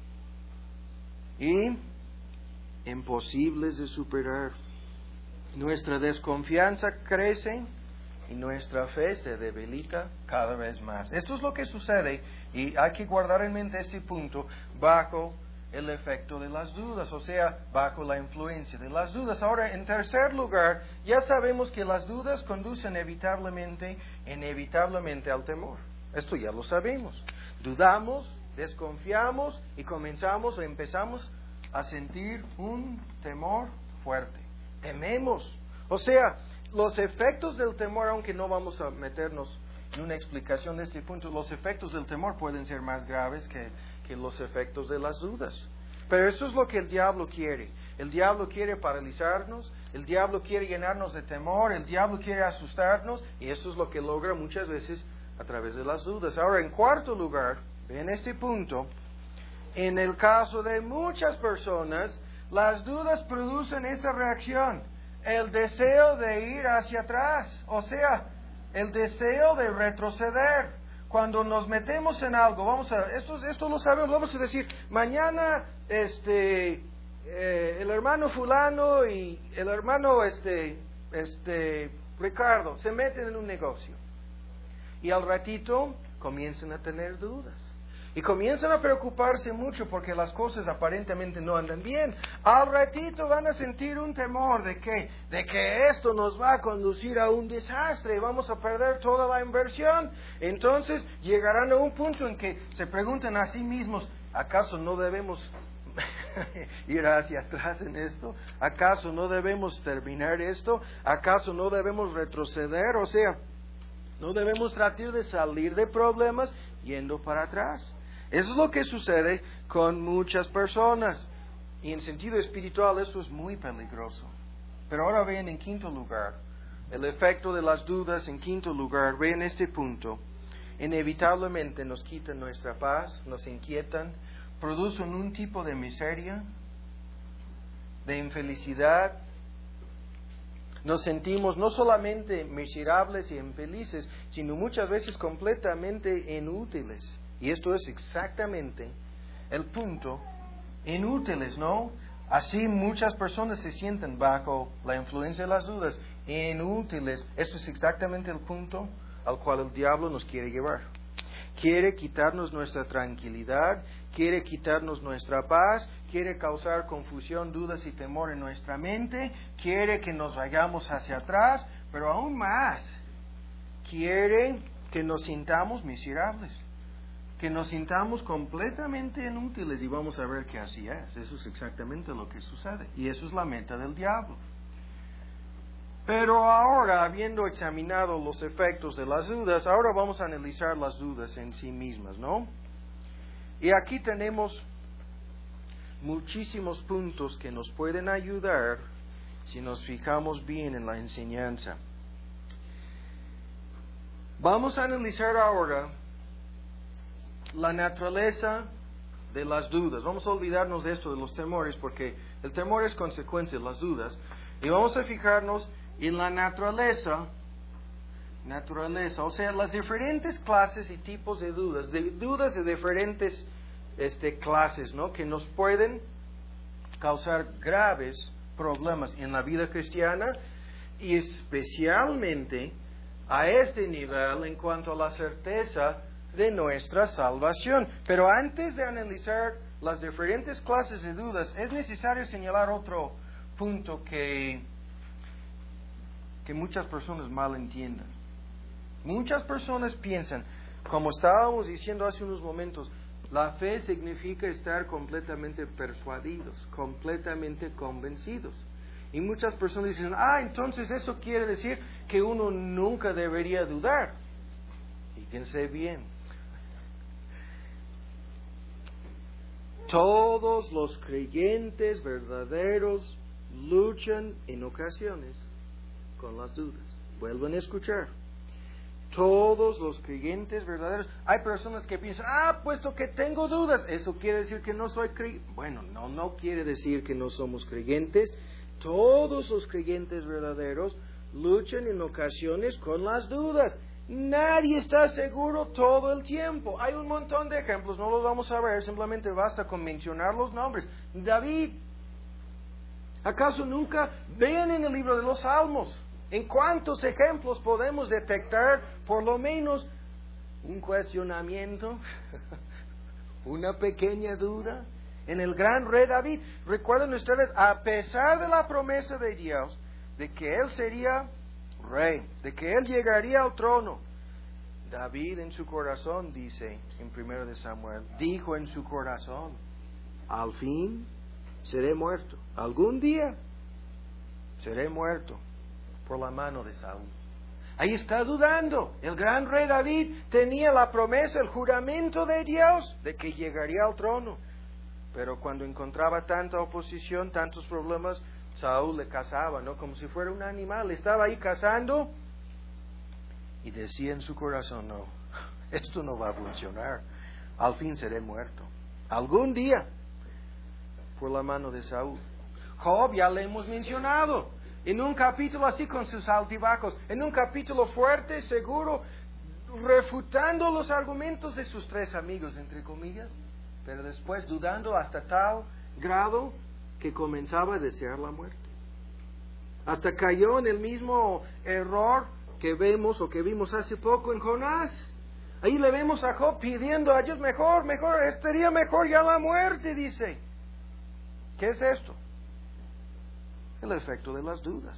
y imposibles de superar. Nuestra desconfianza crece y nuestra fe se debilita cada vez más. Esto es lo que sucede y hay que guardar en mente este punto bajo el efecto de las dudas, o sea, bajo la influencia de las dudas. Ahora, en tercer lugar, ya sabemos que las dudas conducen inevitablemente, inevitablemente al temor. Esto ya lo sabemos. Dudamos, desconfiamos y comenzamos o empezamos a sentir un temor fuerte. Tememos. O sea, los efectos del temor, aunque no vamos a meternos en una explicación de este punto, los efectos del temor pueden ser más graves que, que los efectos de las dudas. Pero eso es lo que el diablo quiere. El diablo quiere paralizarnos, el diablo quiere llenarnos de temor, el diablo quiere asustarnos, y eso es lo que logra muchas veces a través de las dudas. Ahora, en cuarto lugar, en este punto, en el caso de muchas personas, las dudas producen esta reacción, el deseo de ir hacia atrás, o sea, el deseo de retroceder. Cuando nos metemos en algo, vamos a, esto, esto lo sabemos, vamos a decir, mañana este, eh, el hermano fulano y el hermano este, este, Ricardo se meten en un negocio y al ratito comienzan a tener dudas. Y comienzan a preocuparse mucho porque las cosas aparentemente no andan bien. Al ratito van a sentir un temor de que, de que esto nos va a conducir a un desastre y vamos a perder toda la inversión. Entonces llegarán a un punto en que se preguntan a sí mismos, ¿acaso no debemos ir hacia atrás en esto? ¿Acaso no debemos terminar esto? ¿Acaso no debemos retroceder? O sea, no debemos tratar de salir de problemas yendo para atrás. Eso es lo que sucede con muchas personas. Y en sentido espiritual eso es muy peligroso. Pero ahora ven en quinto lugar, el efecto de las dudas en quinto lugar, ven este punto. Inevitablemente nos quitan nuestra paz, nos inquietan, producen un tipo de miseria, de infelicidad. Nos sentimos no solamente miserables y infelices, sino muchas veces completamente inútiles. Y esto es exactamente el punto, inútiles, ¿no? Así muchas personas se sienten bajo la influencia de las dudas, inútiles. Esto es exactamente el punto al cual el diablo nos quiere llevar. Quiere quitarnos nuestra tranquilidad, quiere quitarnos nuestra paz, quiere causar confusión, dudas y temor en nuestra mente, quiere que nos vayamos hacia atrás, pero aún más, quiere que nos sintamos miserables, que nos sintamos completamente inútiles, y vamos a ver que así es. Eso es exactamente lo que sucede, y eso es la meta del diablo. Pero ahora, habiendo examinado los efectos de las dudas, ahora vamos a analizar las dudas en sí mismas, ¿no? Y aquí tenemos muchísimos puntos que nos pueden ayudar si nos fijamos bien en la enseñanza. Vamos a analizar ahora la naturaleza de las dudas. Vamos a olvidarnos de esto de los temores, porque el temor es consecuencia de las dudas. Y vamos a fijarnos en la naturaleza, naturaleza, o sea, las diferentes clases y tipos de dudas, de dudas de diferentes este, clases, ¿no? Que nos pueden causar graves problemas en la vida cristiana y especialmente a este nivel en cuanto a la certeza de nuestra salvación. Pero antes de analizar las diferentes clases de dudas, es necesario señalar otro punto que, que muchas personas mal entienden. Muchas personas piensan, como estábamos diciendo hace unos momentos, la fe significa estar completamente persuadidos, completamente convencidos. Y muchas personas dicen, ah, entonces eso quiere decir que uno nunca debería dudar. Fíjense bien. Todos los creyentes verdaderos luchan en ocasiones con las dudas. Vuelvan a escuchar. Todos los creyentes verdaderos. Hay personas que piensan, ah, puesto que tengo dudas, eso quiere decir que no soy creyente. Bueno, no, no quiere decir que no somos creyentes. Todos los creyentes verdaderos luchan en ocasiones con las dudas. Nadie está seguro todo el tiempo. Hay un montón de ejemplos, no los vamos a ver, simplemente basta con mencionar los nombres. David, ¿acaso nunca ven en el libro de los Salmos en cuántos ejemplos podemos detectar por lo menos un cuestionamiento, una pequeña duda? En el gran rey David, recuerden ustedes, a pesar de la promesa de Dios, de que él sería rey, de que él llegaría al trono, David en su corazón, dice en primero de Samuel, dijo en su corazón, al fin seré muerto, algún día seré muerto por la mano de Saúl. Ahí está dudando. El gran rey David tenía la promesa, el juramento de Dios de que llegaría al trono. Pero cuando encontraba tanta oposición, tantos problemas, Saúl le cazaba, ¿no? Como si fuera un animal. Estaba ahí cazando y decía en su corazón, no, esto no va a funcionar. Al fin seré muerto. Algún día, por la mano de Saúl. Job ya le hemos mencionado. En un capítulo así con sus altibajos. En un capítulo fuerte, seguro, refutando los argumentos de sus tres amigos, entre comillas. Pero después dudando hasta tal grado que comenzaba a desear la muerte. Hasta cayó en el mismo error que vemos o que vimos hace poco en Jonás. Ahí le vemos a Job pidiendo a Dios, mejor, mejor, estaría mejor ya la muerte, dice. ¿Qué es esto? El efecto de las dudas.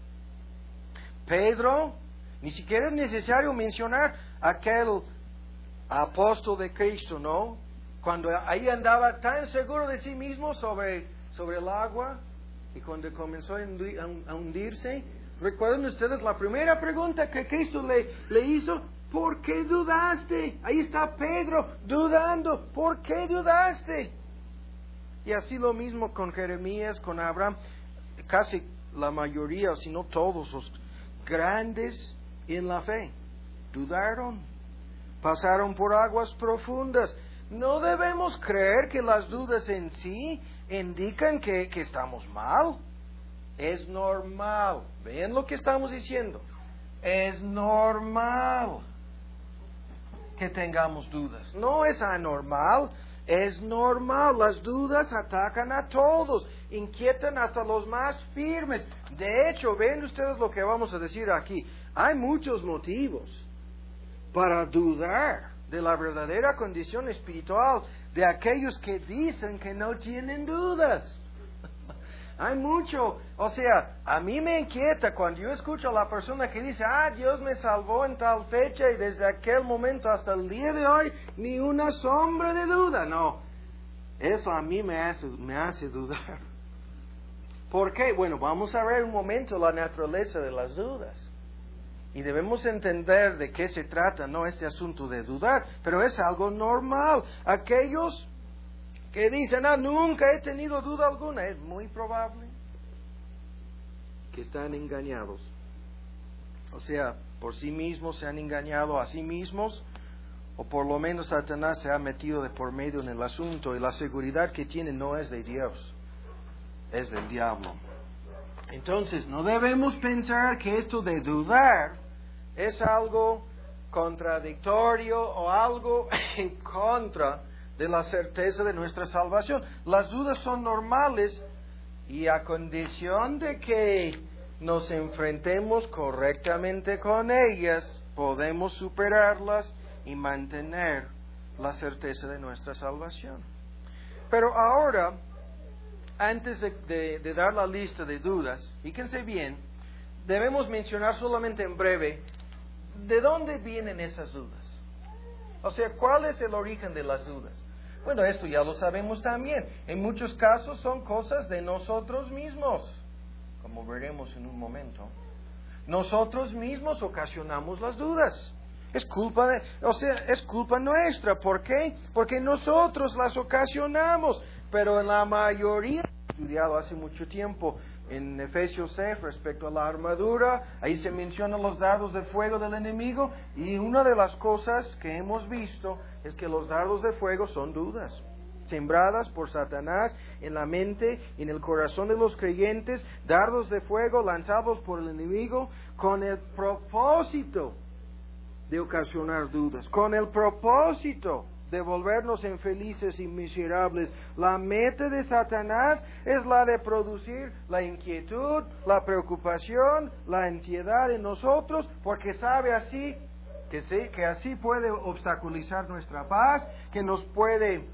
Pedro, ni siquiera es necesario mencionar aquel apóstol de Cristo, ¿no? Cuando ahí andaba tan seguro de sí mismo sobre, sobre el agua y cuando comenzó a hundirse, recuerden ustedes la primera pregunta que Cristo le, le hizo, ¿por qué dudaste? Ahí está Pedro dudando, ¿por qué dudaste? Y así lo mismo con Jeremías, con Abraham, casi la mayoría, si no todos los grandes en la fe, dudaron, pasaron por aguas profundas. No debemos creer que las dudas en sí indican que, que estamos mal. Es normal. ¿Ven lo que estamos diciendo? Es normal que tengamos dudas. No es anormal, es normal. Las dudas atacan a todos, inquietan hasta los más firmes. De hecho, ven ustedes lo que vamos a decir aquí. Hay muchos motivos para dudar de la verdadera condición espiritual de aquellos que dicen que no tienen dudas. Hay mucho, o sea, a mí me inquieta cuando yo escucho a la persona que dice, ah, Dios me salvó en tal fecha y desde aquel momento hasta el día de hoy, ni una sombra de duda. No, eso a mí me hace, me hace dudar. ¿Por qué? Bueno, vamos a ver un momento la naturaleza de las dudas. Y debemos entender de qué se trata, no este asunto de dudar, pero es algo normal. Aquellos que dicen, ah, nunca he tenido duda alguna, es muy probable que están engañados. O sea, por sí mismos se han engañado a sí mismos, o por lo menos Satanás se ha metido de por medio en el asunto, y la seguridad que tienen no es de Dios, es del diablo. Entonces, no debemos pensar que esto de dudar es algo contradictorio o algo en contra de la certeza de nuestra salvación. Las dudas son normales y a condición de que nos enfrentemos correctamente con ellas, podemos superarlas y mantener la certeza de nuestra salvación. Pero ahora, antes de, de, de dar la lista de dudas, fíjense bien, debemos mencionar solamente en breve de dónde vienen esas dudas. O sea, ¿cuál es el origen de las dudas? Bueno, esto ya lo sabemos también. En muchos casos son cosas de nosotros mismos, como veremos en un momento. Nosotros mismos ocasionamos las dudas. Es culpa de, o sea, es culpa nuestra. ¿Por qué? Porque nosotros las ocasionamos. Pero en la mayoría, estudiado hace mucho tiempo en Efesios seis respecto a la armadura, ahí se mencionan los dardos de fuego del enemigo, y una de las cosas que hemos visto es que los dardos de fuego son dudas, sembradas por Satanás en la mente y en el corazón de los creyentes, dardos de fuego lanzados por el enemigo con el propósito de ocasionar dudas, con el propósito de volvernos infelices y miserables. La meta de Satanás es la de producir la inquietud, la preocupación, la ansiedad en nosotros, porque sabe así que, sí, que así puede obstaculizar nuestra paz, que nos puede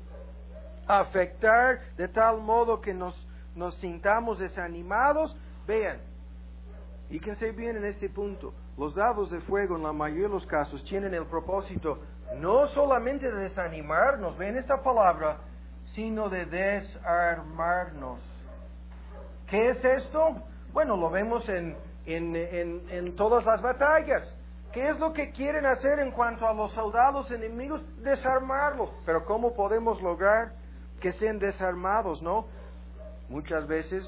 afectar de tal modo que nos, nos sintamos desanimados. Vean, fíjense bien en este punto, los dardos de fuego en la mayoría de los casos tienen el propósito no solamente de desanimarnos, ven esta palabra, sino de desarmarnos. ¿Qué es esto? Bueno, lo vemos en, en, en, en todas las batallas. ¿Qué es lo que quieren hacer en cuanto a los soldados enemigos? Desarmarlos. Pero ¿cómo podemos lograr que sean desarmados, no? Muchas veces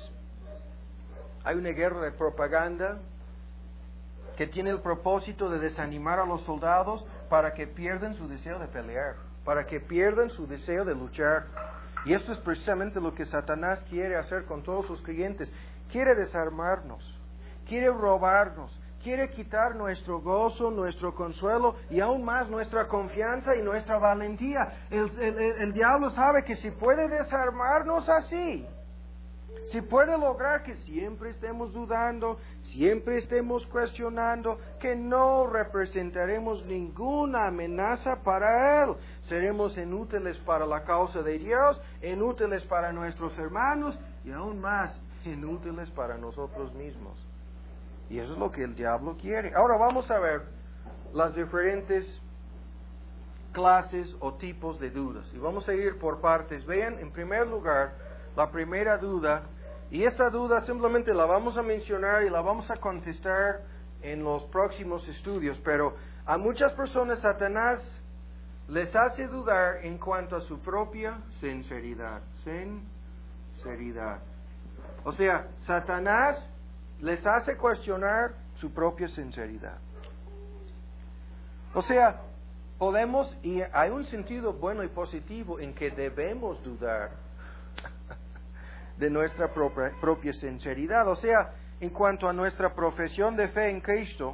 hay una guerra de propaganda que tiene el propósito de desanimar a los soldados para que pierdan su deseo de pelear, para que pierdan su deseo de luchar. Y esto es precisamente lo que Satanás quiere hacer con todos sus creyentes. Quiere desarmarnos, quiere robarnos, quiere quitar nuestro gozo, nuestro consuelo y aún más nuestra confianza y nuestra valentía. El, el, el diablo sabe que si puede desarmarnos así, si puede lograr que siempre estemos dudando, siempre estemos cuestionando, que no representaremos ninguna amenaza para Él. Seremos inútiles para la causa de Dios, inútiles para nuestros hermanos y aún más inútiles para nosotros mismos. Y eso es lo que el diablo quiere. Ahora vamos a ver las diferentes clases o tipos de dudas. Y vamos a ir por partes. Vean, en primer lugar, la primera duda. Y esta duda simplemente la vamos a mencionar y la vamos a contestar en los próximos estudios. Pero a muchas personas Satanás les hace dudar en cuanto a su propia sinceridad. Sinceridad. O sea, Satanás les hace cuestionar su propia sinceridad. O sea, podemos, y hay un sentido bueno y positivo en que debemos dudar de nuestra propia, propia sinceridad. O sea, en cuanto a nuestra profesión de fe en Cristo,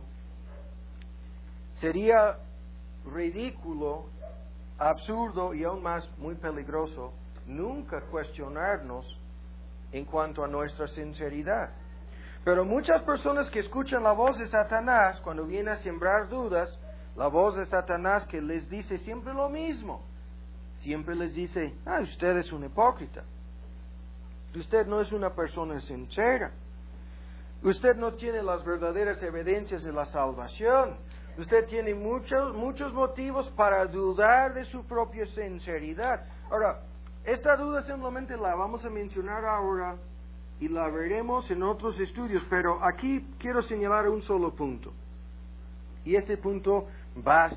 sería ridículo, absurdo y aún más muy peligroso nunca cuestionarnos en cuanto a nuestra sinceridad. Pero muchas personas que escuchan la voz de Satanás cuando viene a sembrar dudas, la voz de Satanás que les dice siempre lo mismo, siempre les dice, ah, usted es un hipócrita, usted no es una persona sincera, usted no tiene las verdaderas evidencias de la salvación, usted tiene muchos, muchos motivos para dudar de su propia sinceridad. Ahora, esta duda simplemente la vamos a mencionar ahora y la veremos en otros estudios, pero aquí quiero señalar un solo punto. Y este punto basta, ¿no?, por el momento.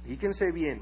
Fíjense bien.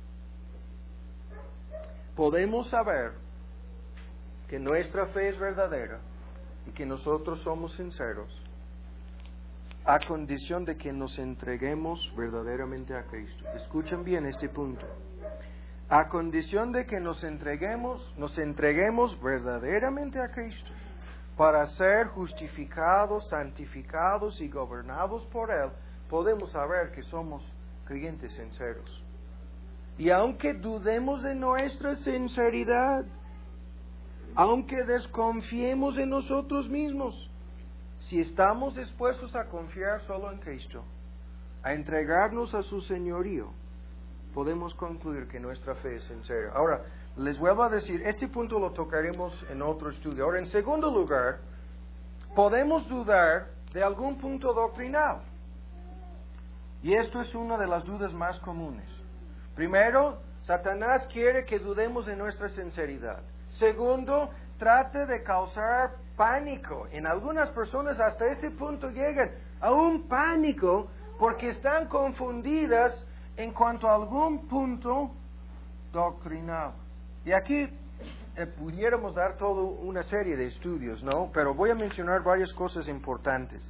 Podemos saber que nuestra fe es verdadera y que nosotros somos sinceros a condición de que nos entreguemos verdaderamente a Cristo. Escuchen bien este punto. A condición de que nos entreguemos, nos entreguemos verdaderamente a Cristo para ser justificados, santificados y gobernados por Él, podemos saber que somos creyentes sinceros. Y aunque dudemos de nuestra sinceridad, aunque desconfiemos de nosotros mismos, si estamos dispuestos a confiar solo en Cristo, a entregarnos a su señorío, podemos concluir que nuestra fe es sincera. Ahora, les vuelvo a decir, este punto lo tocaremos en otro estudio. Ahora, en segundo lugar, podemos dudar de algún punto doctrinal. Y esto es una de las dudas más comunes. Primero, Satanás quiere que dudemos de nuestra sinceridad. Segundo, trata de causar pánico. En algunas personas hasta ese punto llegan a un pánico porque están confundidas en cuanto a algún punto doctrinal. Y aquí eh, pudiéramos dar toda una serie de estudios, ¿no? Pero voy a mencionar varias cosas importantes.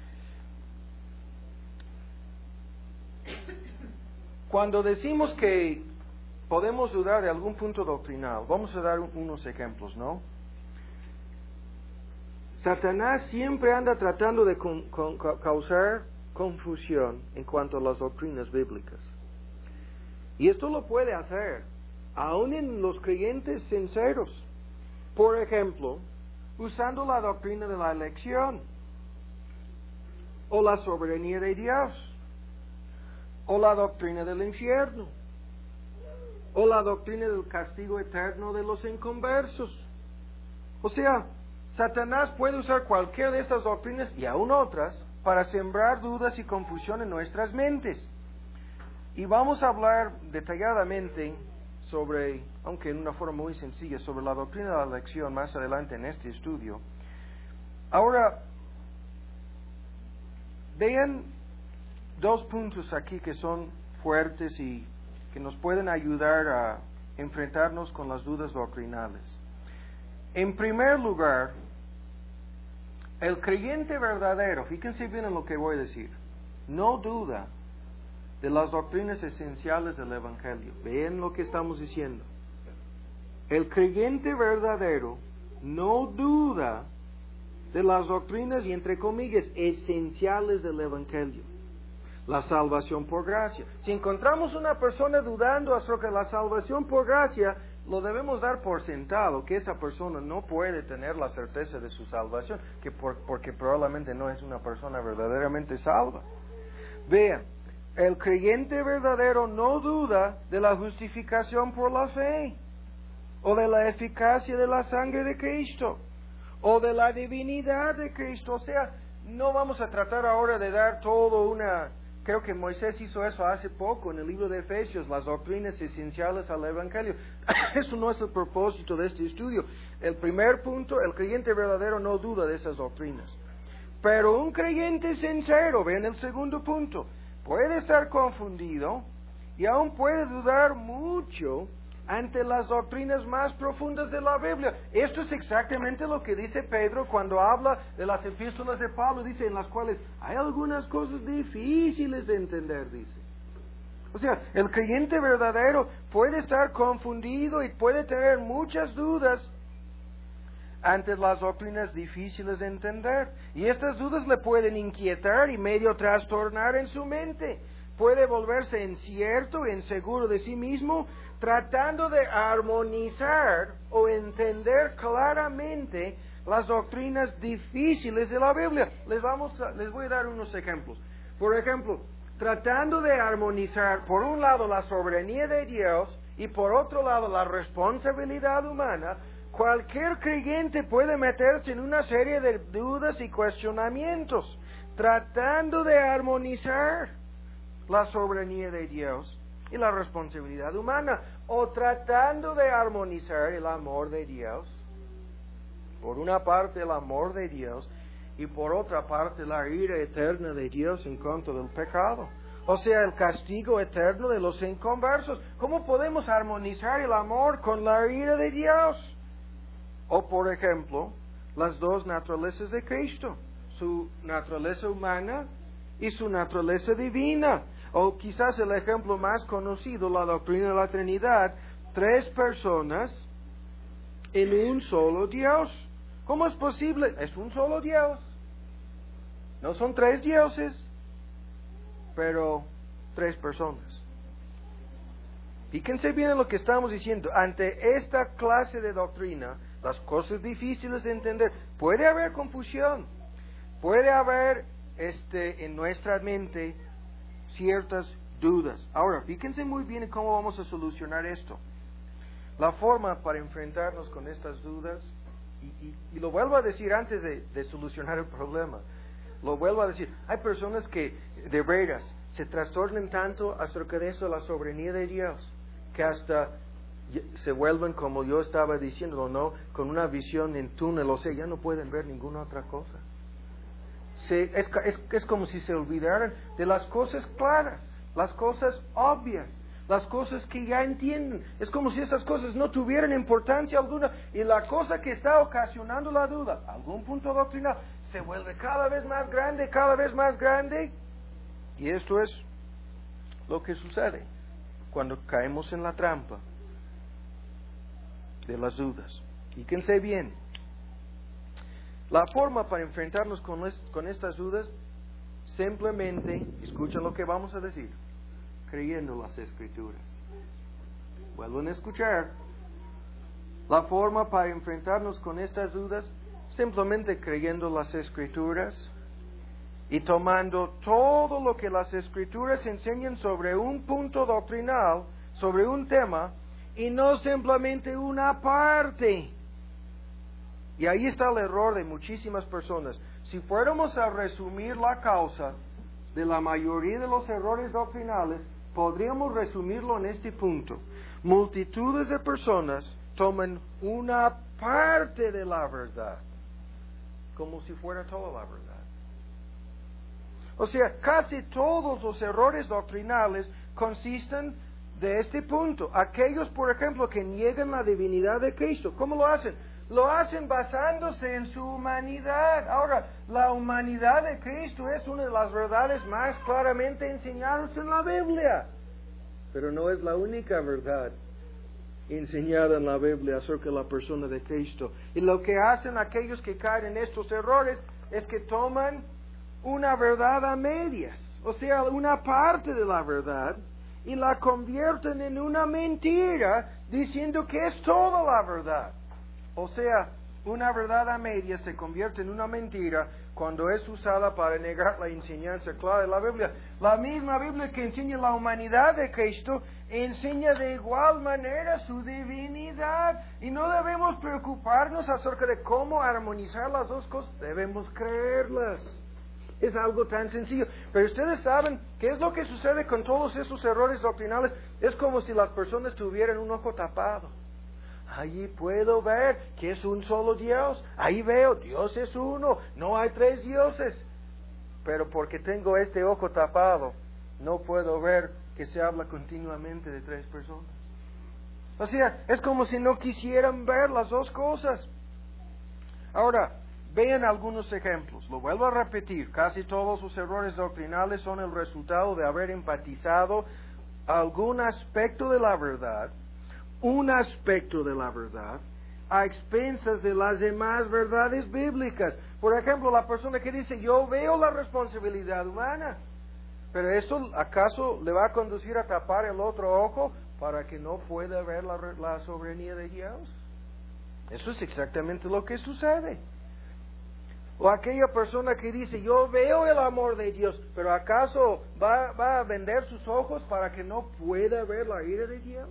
Cuando decimos que podemos dudar de algún punto doctrinal, vamos a dar unos ejemplos, ¿no? Satanás siempre anda tratando de con, con, causar confusión en cuanto a las doctrinas bíblicas. Y esto lo puede hacer aún en los creyentes sinceros. Por ejemplo, usando la doctrina de la elección, o la soberanía de Dios, o la doctrina del infierno, o la doctrina del castigo eterno de los inconversos. O sea, Satanás puede usar cualquiera de estas doctrinas y aún otras para sembrar dudas y confusión en nuestras mentes. Y vamos a hablar detalladamente sobre, aunque en una forma muy sencilla, sobre la doctrina de la elección más adelante en este estudio. Ahora, vean dos puntos aquí que son fuertes y que nos pueden ayudar a enfrentarnos con las dudas doctrinales. En primer lugar, el creyente verdadero, fíjense bien en lo que voy a decir, no duda de las doctrinas esenciales del Evangelio. Vean lo que estamos diciendo. El creyente verdadero no duda de las doctrinas, y entre comillas, esenciales del Evangelio. La salvación por gracia. Si encontramos una persona dudando acerca de la salvación por gracia, lo debemos dar por sentado, que esa persona no puede tener la certeza de su salvación, que por, porque probablemente no es una persona verdaderamente salva. Vean, el creyente verdadero no duda de la justificación por la fe, o de la eficacia de la sangre de Cristo, o de la divinidad de Cristo. O sea, no vamos a tratar ahora de dar todo una... Creo que Moisés hizo eso hace poco en el libro de Efesios, las doctrinas esenciales al Evangelio. Eso no es el propósito de este estudio. El primer punto, el creyente verdadero no duda de esas doctrinas. Pero un creyente sincero, vean el segundo punto, puede estar confundido y aún puede dudar mucho ante las doctrinas más profundas de la Biblia. Esto es exactamente lo que dice Pedro cuando habla de las epístolas de Pablo. Dice, en las cuales hay algunas cosas difíciles de entender, dice. O sea, el creyente verdadero puede estar confundido y puede tener muchas dudas ante las doctrinas difíciles de entender. Y estas dudas le pueden inquietar y medio trastornar en su mente. Puede volverse incierto, inseguro de sí mismo, tratando de armonizar o entender claramente las doctrinas difíciles de la Biblia. Les, vamos a, les voy a dar unos ejemplos. Por ejemplo, tratando de armonizar, por un lado, la soberanía de Dios y por otro lado, la responsabilidad humana, cualquier creyente puede meterse en una serie de dudas y cuestionamientos, tratando de armonizar la soberanía de Dios y la responsabilidad humana, o tratando de armonizar el amor de Dios, por una parte el amor de Dios y por otra parte la ira eterna de Dios en contra del pecado. O sea, el castigo eterno de los inconversos. ¿Cómo podemos armonizar el amor con la ira de Dios? O, por ejemplo, las dos naturalezas de Cristo, su naturaleza humana y su naturaleza divina. O quizás el ejemplo más conocido, la doctrina de la Trinidad, tres personas en un solo Dios. ¿Cómo es posible? Es un solo Dios. No son tres dioses, pero tres personas. Fíjense bien en lo que estamos diciendo. Ante esta clase de doctrina, las cosas difíciles de entender, puede haber confusión, puede haber este, en nuestra mente ciertas dudas. Ahora, fíjense muy bien en cómo vamos a solucionar esto. La forma para enfrentarnos con estas dudas, y, y, y lo vuelvo a decir antes de, de solucionar el problema, lo vuelvo a decir, hay personas que de veras se trastornan tanto acerca de eso, la soberanía de Dios, que hasta se vuelven, como yo estaba diciendo, ¿no?, con una visión en túnel, o sea, ya no pueden ver ninguna otra cosa. Se, es, es, es como si se olvidaran de las cosas claras, las cosas obvias, las cosas que ya entienden. Es como si esas cosas no tuvieran importancia alguna, y la cosa que está ocasionando la duda, algún punto doctrinal, se vuelve cada vez más grande, cada vez más grande, y esto es lo que sucede cuando caemos en la trampa de las dudas. Fíjense bien, la forma para enfrentarnos con, es, con estas dudas, simplemente, escuchen lo que vamos a decir, creyendo las Escrituras. Vuelven a escuchar. La forma para enfrentarnos con estas dudas, simplemente creyendo las Escrituras y tomando todo lo que las Escrituras enseñan sobre un punto doctrinal, sobre un tema, y no simplemente una parte. Y ahí está el error de muchísimas personas. Si fuéramos a resumir la causa de la mayoría de los errores doctrinales, podríamos resumirlo en este punto. Multitudes de personas toman una parte de la verdad, como si fuera toda la verdad. O sea, casi todos los errores doctrinales consisten de este punto. Aquellos, por ejemplo, que niegan la divinidad de Cristo, ¿cómo lo hacen? Lo hacen basándose en su humanidad. Ahora, la humanidad de Cristo es una de las verdades más claramente enseñadas en la Biblia, pero no es la única verdad enseñada en la Biblia acerca de la persona de Cristo. Y lo que hacen aquellos que caen en estos errores es que toman una verdad a medias, o sea, una parte de la verdad, y la convierten en una mentira diciendo que es toda la verdad. O sea, una verdad a medias se convierte en una mentira cuando es usada para negar la enseñanza clara de la Biblia. La misma Biblia que enseña la humanidad de Cristo enseña de igual manera su divinidad. Y no debemos preocuparnos acerca de cómo armonizar las dos cosas, debemos creerlas. Es algo tan sencillo. Pero ustedes saben qué es lo que sucede con todos esos errores doctrinales. Es como si las personas tuvieran un ojo tapado. Allí puedo ver que es un solo Dios. Ahí veo, Dios es uno. No hay tres dioses. Pero porque tengo este ojo tapado, no puedo ver que se habla continuamente de tres personas. O sea, es como si no quisieran ver las dos cosas. Ahora, vean algunos ejemplos. Lo vuelvo a repetir. Casi todos los errores doctrinales son el resultado de haber enfatizado algún aspecto de la verdad, un aspecto de la verdad, a expensas de las demás verdades bíblicas. Por ejemplo, la persona que dice, yo veo la responsabilidad humana, pero ¿eso acaso le va a conducir a tapar el otro ojo para que no pueda ver la, la soberanía de Dios? Eso es exactamente lo que sucede. O aquella persona que dice, yo veo el amor de Dios, pero ¿acaso va, va a vender sus ojos para que no pueda ver la ira de Dios?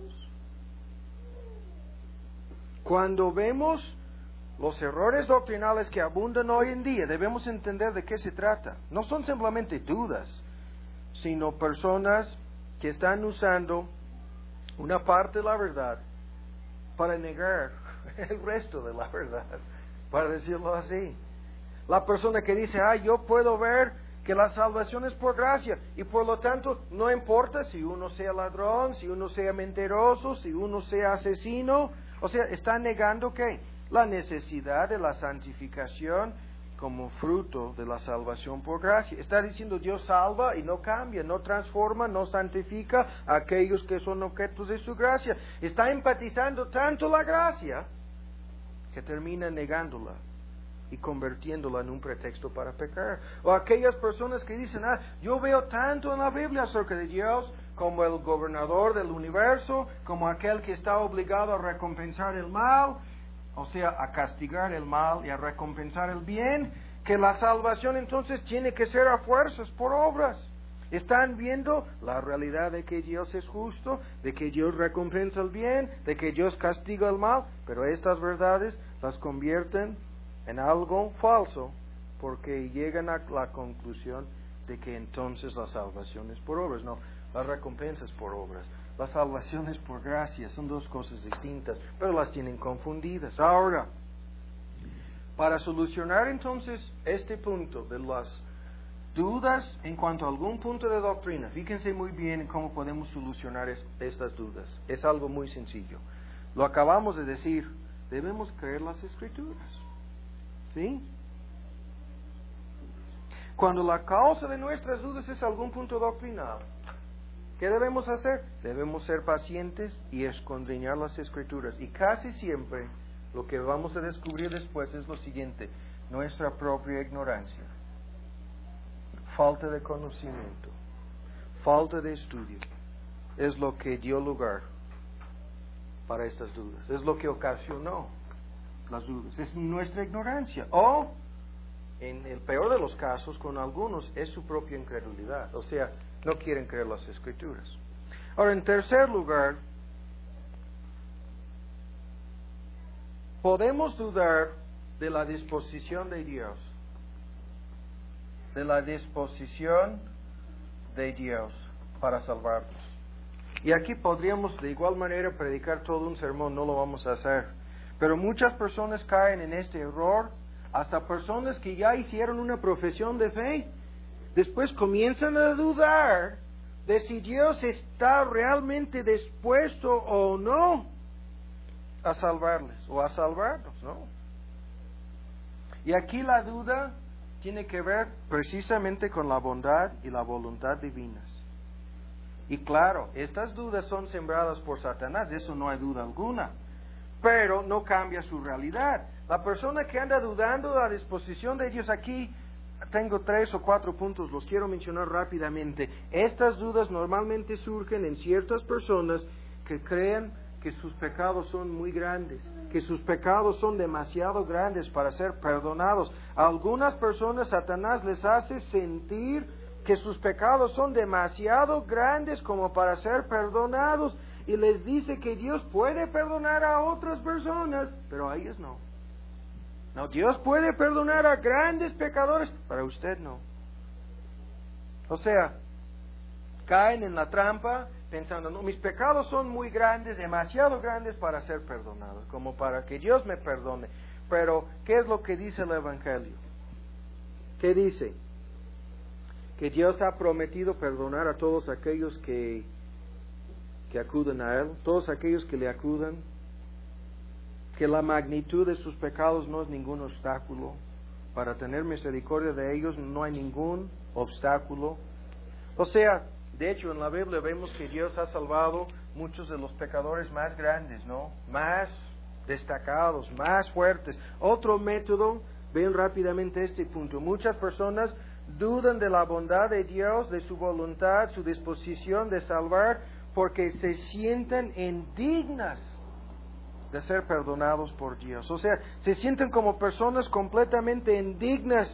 Cuando vemos los errores doctrinales que abundan hoy en día, debemos entender de qué se trata. No son simplemente dudas, sino personas que están usando una parte de la verdad para negar el resto de la verdad, para decirlo así. La persona que dice, ah, yo puedo ver que la salvación es por gracia, y por lo tanto no importa si uno sea ladrón, si uno sea mentiroso, si uno sea asesino, o sea, está negando ¿qué? La necesidad de la santificación como fruto de la salvación por gracia. Está diciendo Dios salva y no cambia, no transforma, no santifica a aquellos que son objetos de su gracia. Está enfatizando tanto la gracia que termina negándola y convirtiéndola en un pretexto para pecar. O aquellas personas que dicen, ah, yo veo tanto en la Biblia acerca de Dios como el gobernador del universo, como aquel que está obligado a recompensar el mal, o sea, a castigar el mal y a recompensar el bien, que la salvación entonces tiene que ser a fuerzas, por obras. Están viendo la realidad de que Dios es justo, de que Dios recompensa el bien, de que Dios castiga el mal, pero estas verdades las convierten en algo falso, porque llegan a la conclusión de que entonces la salvación es por obras. No, la recompensa es por obras. La salvación es por gracia, son dos cosas distintas, pero las tienen confundidas. Ahora, para solucionar entonces este punto de las dudas en cuanto a algún punto de doctrina, fíjense muy bien en cómo podemos solucionar es, estas dudas. Es algo muy sencillo. Lo acabamos de decir, debemos creer las Escrituras. ¿Sí? Cuando la causa de nuestras dudas es algún punto doctrinal, ¿qué debemos hacer? Debemos ser pacientes y escudriñar las Escrituras. Y casi siempre lo que vamos a descubrir después es lo siguiente: nuestra propia ignorancia, falta de conocimiento, falta de estudio, es lo que dio lugar para estas dudas. Es lo que ocasionó las dudas. Es nuestra ignorancia. O, en el peor de los casos, con algunos, es su propia incredulidad. O sea, no quieren creer las Escrituras. Ahora, en tercer lugar, podemos dudar de la disposición de Dios. De la disposición de Dios para salvarnos. Y aquí podríamos de igual manera predicar todo un sermón, no lo vamos a hacer. Pero muchas personas caen en este error, hasta personas que ya hicieron una profesión de fe, después comienzan a dudar de si Dios está realmente dispuesto o no a salvarles o a salvarnos, ¿no? Y aquí la duda tiene que ver precisamente con la bondad y la voluntad divinas. Y claro, estas dudas son sembradas por Satanás, de eso no hay duda alguna, pero no cambia su realidad. La persona que anda dudando de la disposición de Dios, aquí tengo tres o cuatro puntos, los quiero mencionar rápidamente. Estas dudas normalmente surgen en ciertas personas que creen que sus pecados son muy grandes, que sus pecados son demasiado grandes para ser perdonados. A algunas personas Satanás les hace sentir que sus pecados son demasiado grandes como para ser perdonados, y les dice que Dios puede perdonar a otras personas, pero a ellos no. No, Dios puede perdonar a grandes pecadores, para usted no. O sea, caen en la trampa pensando, no, mis pecados son muy grandes, demasiado grandes para ser perdonados, como para que Dios me perdone. Pero, ¿qué es lo que dice el Evangelio? ¿Qué dice? Que Dios ha prometido perdonar a todos aquellos que, que acuden a Él, todos aquellos que le acudan, que la magnitud de sus pecados no es ningún obstáculo. Para tener misericordia de ellos no hay ningún obstáculo. O sea, de hecho en la Biblia vemos que Dios ha salvado muchos de los pecadores más grandes, ¿no? Más destacados, más fuertes. Otro método, ven rápidamente este punto. Muchas personas dudan de la bondad de Dios, de su voluntad, su disposición de salvar, porque se sienten indignas de ser perdonados por Dios. O sea, se sienten como personas completamente indignas.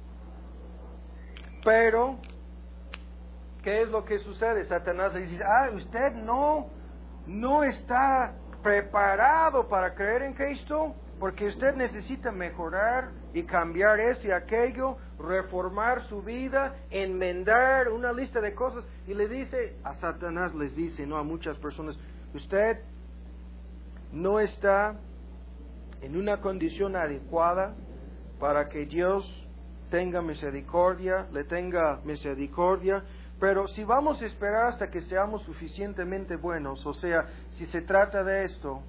Pero, ¿qué es lo que sucede? Satanás le dice, ah, usted no, no está preparado para creer en Cristo, porque usted necesita mejorar y cambiar esto y aquello, reformar su vida, enmendar una lista de cosas. Y le dice, a Satanás les dice, no a muchas personas, usted no está en una condición adecuada para que Dios tenga misericordia, le tenga misericordia. Pero si vamos a esperar hasta que seamos suficientemente buenos, o sea, si se trata de esto,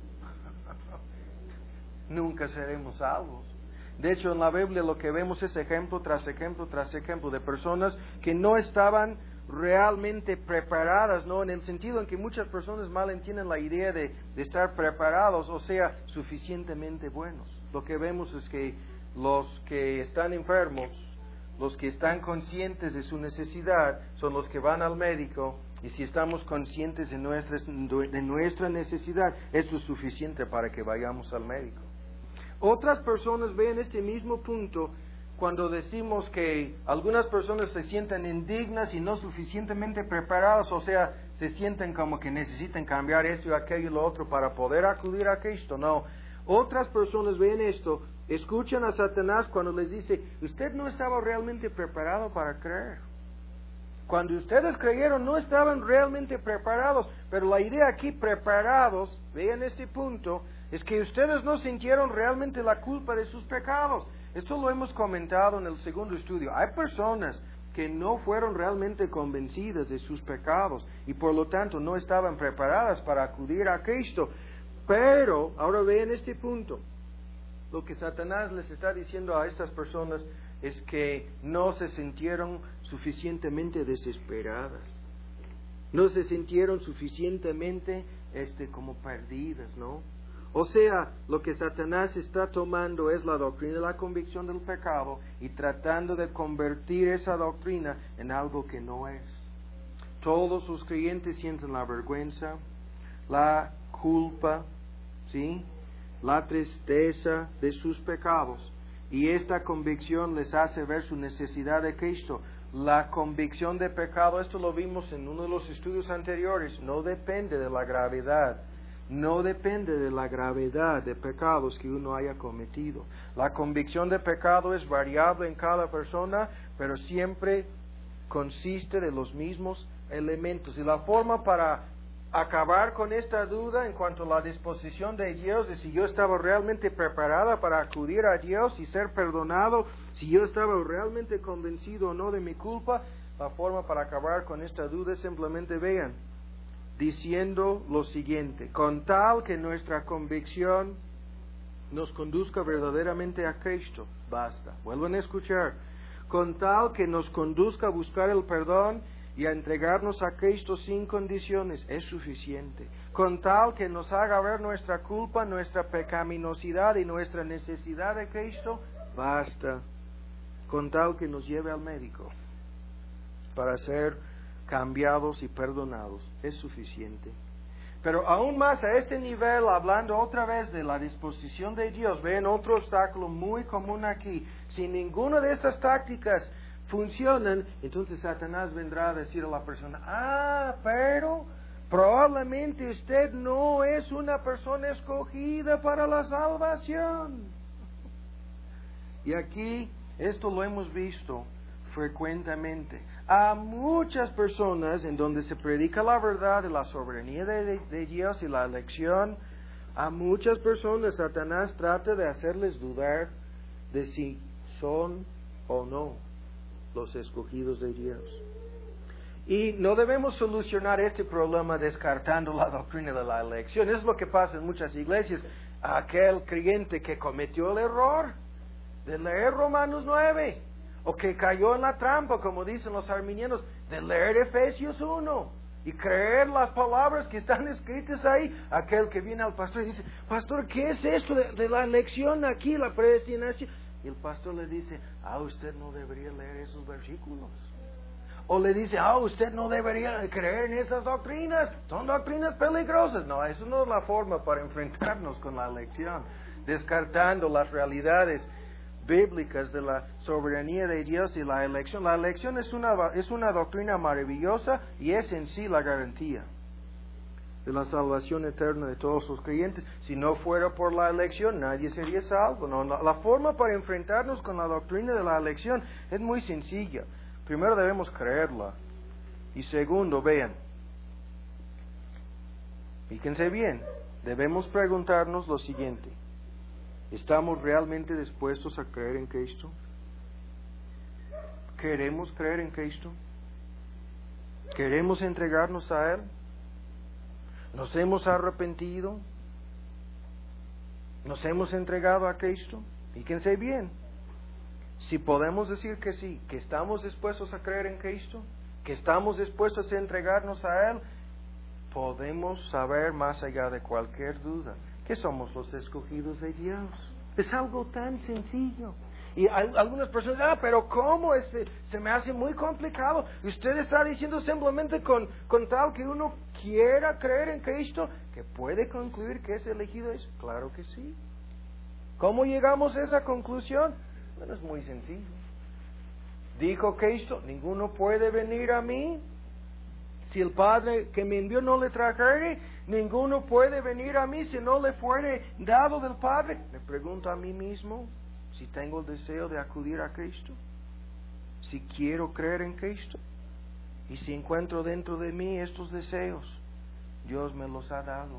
nunca seremos salvos. De hecho, en la Biblia lo que vemos es ejemplo tras ejemplo tras ejemplo de personas que no estaban realmente preparadas, ¿no? En el sentido en que muchas personas mal entienden la idea de, de estar preparados, o sea, suficientemente buenos. Lo que vemos es que los que están enfermos, los que están conscientes de su necesidad, son los que van al médico, y si estamos conscientes de nuestra, de nuestra necesidad, eso es suficiente para que vayamos al médico. Otras personas ven este mismo punto cuando decimos que algunas personas se sienten indignas y no suficientemente preparadas, o sea, se sienten como que necesitan cambiar esto y aquello y lo otro para poder acudir a Cristo. No, otras personas ven esto, escuchan a Satanás cuando les dice, usted no estaba realmente preparado para creer. Cuando ustedes creyeron no estaban realmente preparados, pero la idea aquí, preparados, vean este punto, es que ustedes no sintieron realmente la culpa de sus pecados. Esto lo hemos comentado en el segundo estudio. Hay personas que no fueron realmente convencidas de sus pecados y por lo tanto no estaban preparadas para acudir a Cristo. Pero, ahora vean este punto. Lo que Satanás les está diciendo a estas personas es que no se sintieron suficientemente desesperadas. No se sintieron suficientemente este, como perdidas, ¿no? O sea, lo que Satanás está tomando es la doctrina de la convicción del pecado y tratando de convertir esa doctrina en algo que no es. Todos los creyentes sienten la vergüenza, la culpa, ¿sí?, la tristeza de sus pecados. Y esta convicción les hace ver su necesidad de Cristo. La convicción de pecado, esto lo vimos en uno de los estudios anteriores, no depende de la gravedad. No depende de la gravedad de pecados que uno haya cometido. La convicción de pecado es variable en cada persona, pero siempre consiste de los mismos elementos. Y la forma para acabar con esta duda en cuanto a la disposición de Dios, de si yo estaba realmente preparada para acudir a Dios y ser perdonado, si yo estaba realmente convencido o no de mi culpa, la forma para acabar con esta duda es simplemente vean, diciendo lo siguiente, con tal que nuestra convicción nos conduzca verdaderamente a Cristo, basta. Vuelvan a escuchar, con tal que nos conduzca a buscar el perdón y a entregarnos a Cristo sin condiciones, es suficiente. Con tal que nos haga ver nuestra culpa, nuestra pecaminosidad y nuestra necesidad de Cristo, basta. Con tal que nos lleve al médico para ser cambiados y perdonados, es suficiente. Pero aún más a este nivel, hablando otra vez de la disposición de Dios, ven otro obstáculo muy común aquí. Si ninguna de estas tácticas funcionan, entonces Satanás vendrá a decir a la persona, ah, pero probablemente usted no es una persona escogida para la salvación. Y aquí, esto lo hemos visto frecuentemente. A muchas personas en donde se predica la verdad de la soberanía de, de, de Dios y la elección, a muchas personas Satanás trata de hacerles dudar de si son o no los escogidos de Dios. Y no debemos solucionar este problema descartando la doctrina de la elección. Es lo que pasa en muchas iglesias. Aquel creyente que cometió el error de leer Romanos nueve, o que cayó en la trampa, como dicen los arminianos, de leer Efesios uno y creer las palabras que están escritas ahí. Aquel que viene al pastor y dice, pastor, ¿qué es esto de, de la elección aquí, la predestinación? Y el pastor le dice, ah, usted no debería leer esos versículos. O le dice, ah, usted no debería creer en esas doctrinas, son doctrinas peligrosas. No, eso no es la forma para enfrentarnos con la elección, descartando las realidades bíblicas de la soberanía de Dios y la elección. La elección es una, es una doctrina maravillosa y es en sí la garantía de la salvación eterna de todos los creyentes. Si no fuera por la elección, nadie sería salvo. No, la, la forma para enfrentarnos con la doctrina de la elección es muy sencilla. Primero debemos creerla. Y segundo, vean, fíjense bien, debemos preguntarnos lo siguiente. ¿Estamos realmente dispuestos a creer en Cristo? ¿Queremos creer en Cristo? ¿Queremos entregarnos a Él? ¿Nos hemos arrepentido? ¿Nos hemos entregado a Cristo? Fíjense bien. Si podemos decir que sí, que estamos dispuestos a creer en Cristo, que estamos dispuestos a entregarnos a Él, podemos saber más allá de cualquier duda que somos los escogidos de Dios. Es algo tan sencillo. Y hay algunas personas, ah, pero ¿cómo? Este, se me hace muy complicado. Usted está diciendo simplemente con, con tal que uno quiera creer en Cristo, que puede concluir que es elegido. Es claro que sí. ¿Cómo llegamos a esa conclusión? Bueno, es muy sencillo. Dijo Cristo, ninguno puede venir a mí si el Padre que me envió no le trajere, ninguno puede venir a mí si no le fuere dado del Padre. Me pregunto a mí mismo si tengo el deseo de acudir a Cristo, si quiero creer en Cristo, y si encuentro dentro de mí estos deseos. Dios me los ha dado.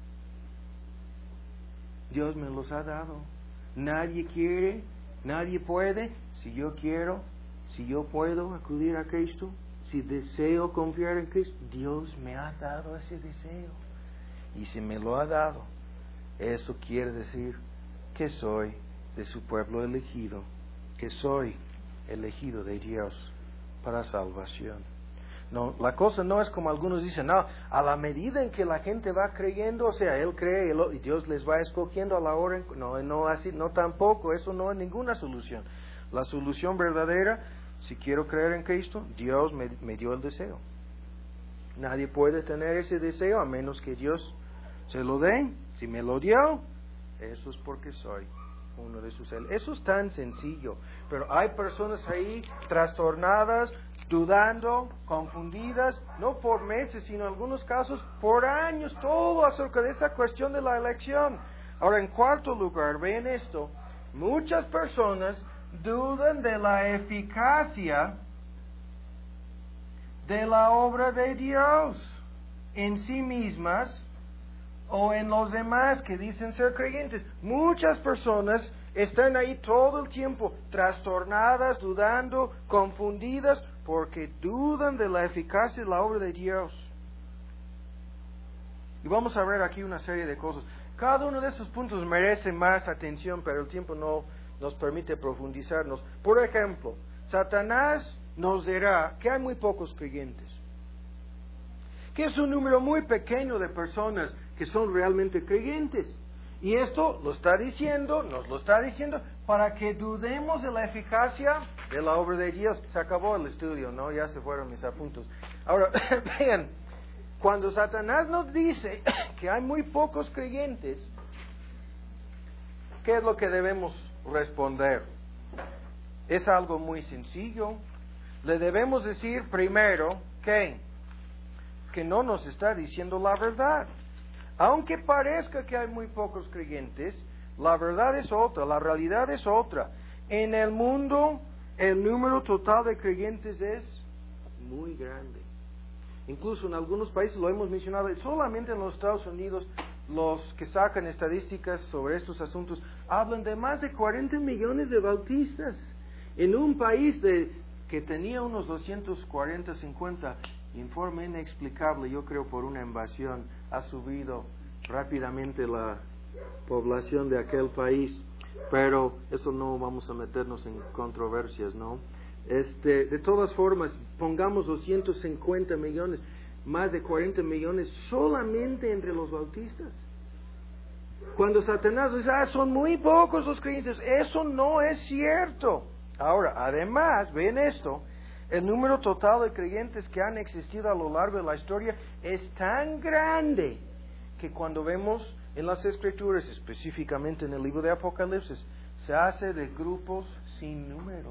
Dios me los ha dado. Nadie quiere, nadie puede. Si yo quiero, si yo puedo acudir a Cristo, si deseo confiar en Cristo, Dios me ha dado ese deseo. Y si me lo ha dado, eso quiere decir que soy de su pueblo elegido, que soy elegido de Dios para salvación. No, la cosa no es como algunos dicen, no, a la medida en que la gente va creyendo, o sea, él cree y Dios les va escogiendo a la hora, en, no, no así, no tampoco, eso no es ninguna solución. La solución verdadera, si quiero creer en Cristo, Dios me, me dio el deseo. Nadie puede tener ese deseo a menos que Dios se lo dé. Si me lo dio, eso es porque soy uno de sus elegidos. Eso es tan sencillo, pero hay personas ahí trastornadas, dudando, confundidas, no por meses, sino en algunos casos por años, todo acerca de esta cuestión de la elección. Ahora, en cuarto lugar, vean esto, muchas personas dudan de la eficacia de la obra de Dios en sí mismas o en los demás que dicen ser creyentes. Muchas personas están ahí todo el tiempo trastornadas, dudando, confundidas, porque dudan de la eficacia de la obra de Dios. Y vamos a ver aquí una serie de cosas. Cada uno de esos puntos merece más atención, pero el tiempo no nos permite profundizarnos. Por ejemplo, Satanás nos dirá que hay muy pocos creyentes, que es un número muy pequeño de personas que son realmente creyentes. Y esto lo está diciendo, nos lo está diciendo, para que dudemos de la eficacia de la obra de Dios. Se acabó el estudio, ¿no? Ya se fueron mis apuntes. Ahora, vean, cuando Satanás nos dice que hay muy pocos creyentes, ¿qué es lo que debemos responder? Es algo muy sencillo. Le debemos decir primero que, que no nos está diciendo la verdad. Aunque parezca que hay muy pocos creyentes, la verdad es otra, la realidad es otra. En el mundo, el número total de creyentes es muy grande. Incluso en algunos países, lo hemos mencionado, solamente en los Estados Unidos, los que sacan estadísticas sobre estos asuntos, hablan de más de cuarenta millones de bautistas. En un país de, que tenía unos doscientos cuarenta, cincuenta, informe inexplicable, yo creo por una invasión, ha subido rápidamente la población de aquel país, pero eso no vamos a meternos en controversias, ¿no? Este, de todas formas, pongamos doscientos cincuenta millones, más de cuarenta millones solamente entre los bautistas. Cuando Satanás dice, ah, son muy pocos los creyentes, eso no es cierto. Ahora, además, ven esto, el número total de creyentes que han existido a lo largo de la historia es tan grande que cuando vemos en las Escrituras, específicamente en el libro de Apocalipsis, se hace de grupos sin número,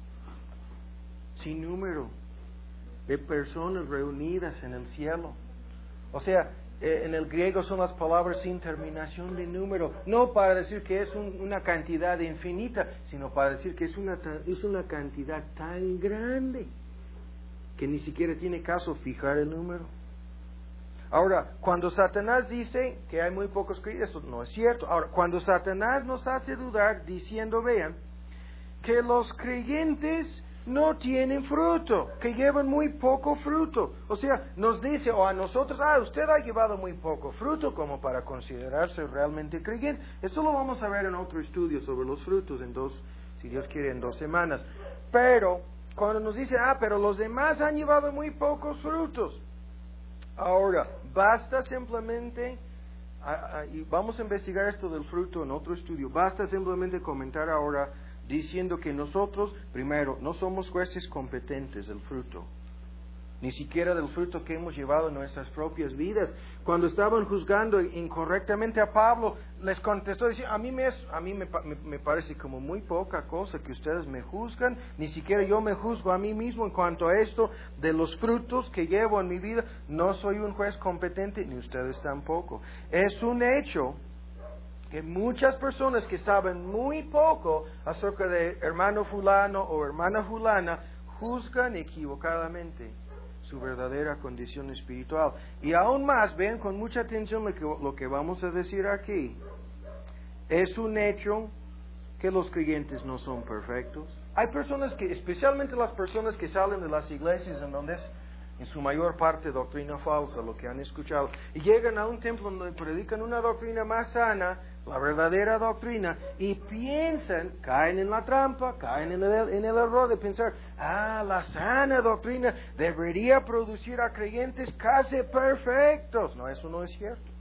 sin número, de personas reunidas en el cielo. O sea, eh, en el griego son las palabras sin terminación de número, no para decir que es un, una cantidad infinita, sino para decir que es una, es una cantidad tan grande que ni siquiera tiene caso fijar el número. Ahora, cuando Satanás dice que hay muy pocos creyentes, eso no es cierto. Ahora, cuando Satanás nos hace dudar diciendo, vean, que los creyentes no tienen fruto, que llevan muy poco fruto. O sea, nos dice, o a nosotros, ah, usted ha llevado muy poco fruto como para considerarse realmente creyente. Esto lo vamos a ver en otro estudio sobre los frutos, en dos, si Dios quiere, en dos semanas. Pero, cuando nos dice, ah, pero los demás han llevado muy pocos frutos. Ahora, basta simplemente, a, a, y vamos a investigar esto del fruto en otro estudio, basta simplemente comentar ahora diciendo que nosotros, primero, no somos jueces competentes del fruto, ni siquiera del fruto que hemos llevado en nuestras propias vidas. Cuando estaban juzgando incorrectamente a Pablo, les contestó, diciendo, a mí, me, es, a mí me, me, me parece como muy poca cosa que ustedes me juzgan, ni siquiera yo me juzgo a mí mismo en cuanto a esto de los frutos que llevo en mi vida. No soy un juez competente, ni ustedes tampoco. Es un hecho que muchas personas que saben muy poco acerca de hermano fulano o hermana fulana juzgan equivocadamente su verdadera condición espiritual. Y aún más, vean con mucha atención lo que, lo que vamos a decir aquí. Es un hecho que los creyentes no son perfectos. Hay personas que, especialmente las personas que salen de las iglesias en donde es en su mayor parte doctrina falsa, lo que han escuchado, y llegan a un templo donde predican una doctrina más sana, la verdadera doctrina, y piensan, caen en la trampa, caen en el, en el error de pensar, ah, la sana doctrina debería producir a creyentes casi perfectos. No, eso no es cierto.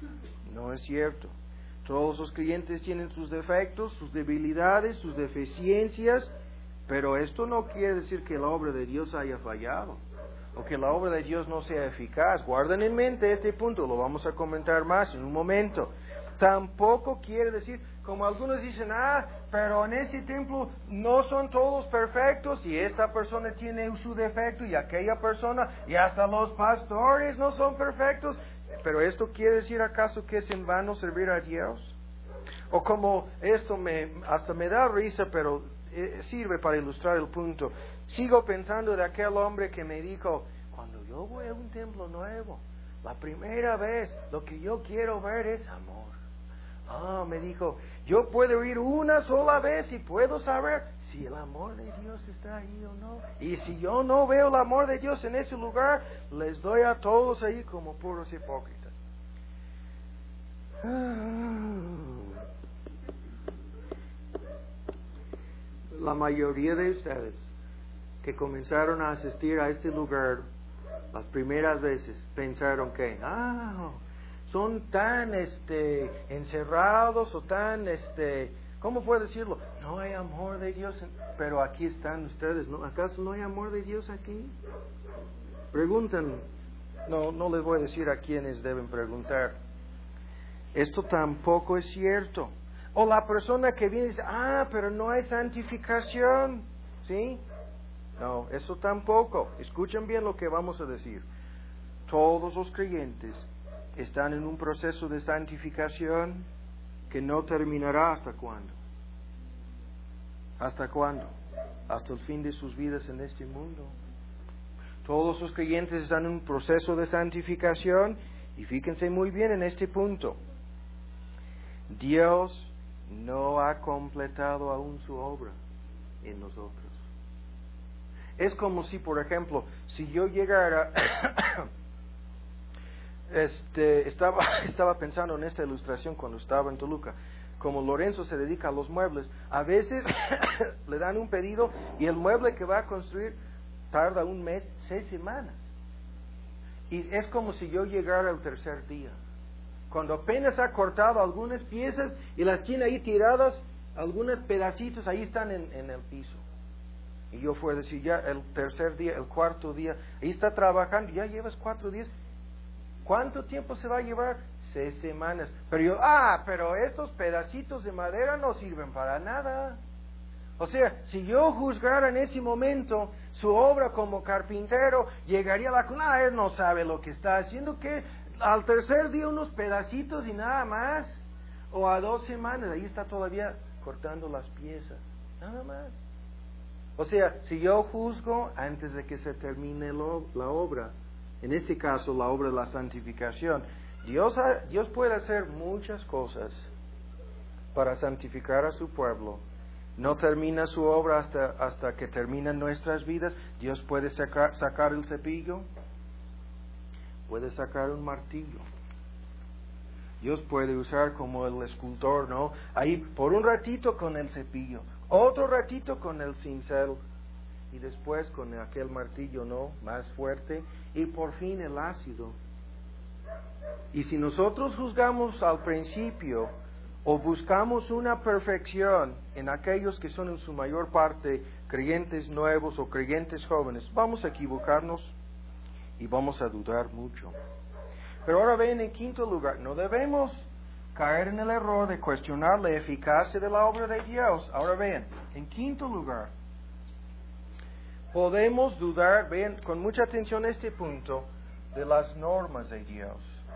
No es cierto. Todos los creyentes tienen sus defectos, sus debilidades, sus deficiencias, pero esto no quiere decir que la obra de Dios haya fallado, o que la obra de Dios no sea eficaz. Guarden en mente este punto, lo vamos a comentar más en un momento. Tampoco quiere decir, como algunos dicen, ah, pero en ese templo no son todos perfectos, y esta persona tiene su defecto, y aquella persona, y hasta los pastores no son perfectos. Pero esto quiere decir acaso que es en vano servir a Dios? O como esto me, hasta me da risa, pero eh, sirve para ilustrar el punto. Sigo pensando de aquel hombre que me dijo, cuando yo voy a un templo nuevo, la primera vez, lo que yo quiero ver es amor. Ah, me dijo, yo puedo ir una sola vez y puedo saber si el amor de Dios está ahí o no. Y si yo no veo el amor de Dios en ese lugar, les doy a todos ahí como puros hipócritas. La mayoría de ustedes que comenzaron a asistir a este lugar las primeras veces pensaron que, ah, son tan este encerrados o tan este, ¿cómo puedo decirlo? No hay amor de Dios, en... pero aquí están ustedes, ¿no? ¿Acaso no hay amor de Dios aquí? Preguntan, no, no les voy a decir a quiénes deben preguntar. Esto tampoco es cierto. O la persona que viene y dice, ah, pero no hay santificación, ¿sí? No, eso tampoco. Escuchen bien lo que vamos a decir. Todos los creyentes están en un proceso de santificación que no terminará hasta cuándo. ¿Hasta cuándo? Hasta el fin de sus vidas en este mundo. Todos los creyentes están en un proceso de santificación, y fíjense muy bien en este punto. Dios no ha completado aún su obra en nosotros. Es como si, por ejemplo, si yo llegara, este, estaba, estaba pensando en esta ilustración cuando estaba en Toluca. Como Lorenzo se dedica a los muebles, a veces le dan un pedido y el mueble que va a construir tarda un mes, seis semanas. Y es como si yo llegara el tercer día, cuando apenas ha cortado algunas piezas y las tiene ahí tiradas, algunos pedacitos ahí están en, en el piso. Y yo fui a decir, ya el tercer día, el cuarto día, ahí está trabajando, ya llevas cuatro días. ¿Cuánto tiempo se va a llevar? Seis semanas. Pero yo, ah, pero estos pedacitos de madera no sirven para nada. O sea, si yo juzgara en ese momento su obra como carpintero, llegaría a la conclusión, ah, él no sabe lo que está haciendo, que al tercer día unos pedacitos y nada más. O a dos semanas, ahí está todavía cortando las piezas, nada más. O sea, si yo juzgo antes de que se termine lo, la obra, en este caso la obra de la santificación, Dios, ha, Dios puede hacer muchas cosas para santificar a su pueblo. no termina su obra hasta, hasta que terminan nuestras vidas. Dios puede sacar, sacar el cepillo, puede sacar un martillo. Dios puede usar como el escultor, ¿no? Ahí por un ratito con el cepillo, otro ratito con el cincel, y después con aquel martillo, ¿no? Más fuerte, y por fin el ácido. Y si nosotros juzgamos al principio, o buscamos una perfección en aquellos que son en su mayor parte creyentes nuevos o creyentes jóvenes, vamos a equivocarnos y vamos a dudar mucho. Pero ahora ven, en quinto lugar, no debemos caer en el error de cuestionar la eficacia de la obra de Dios. Ahora ven, en quinto lugar, podemos dudar, ven con mucha atención este punto, de las normas de Dios.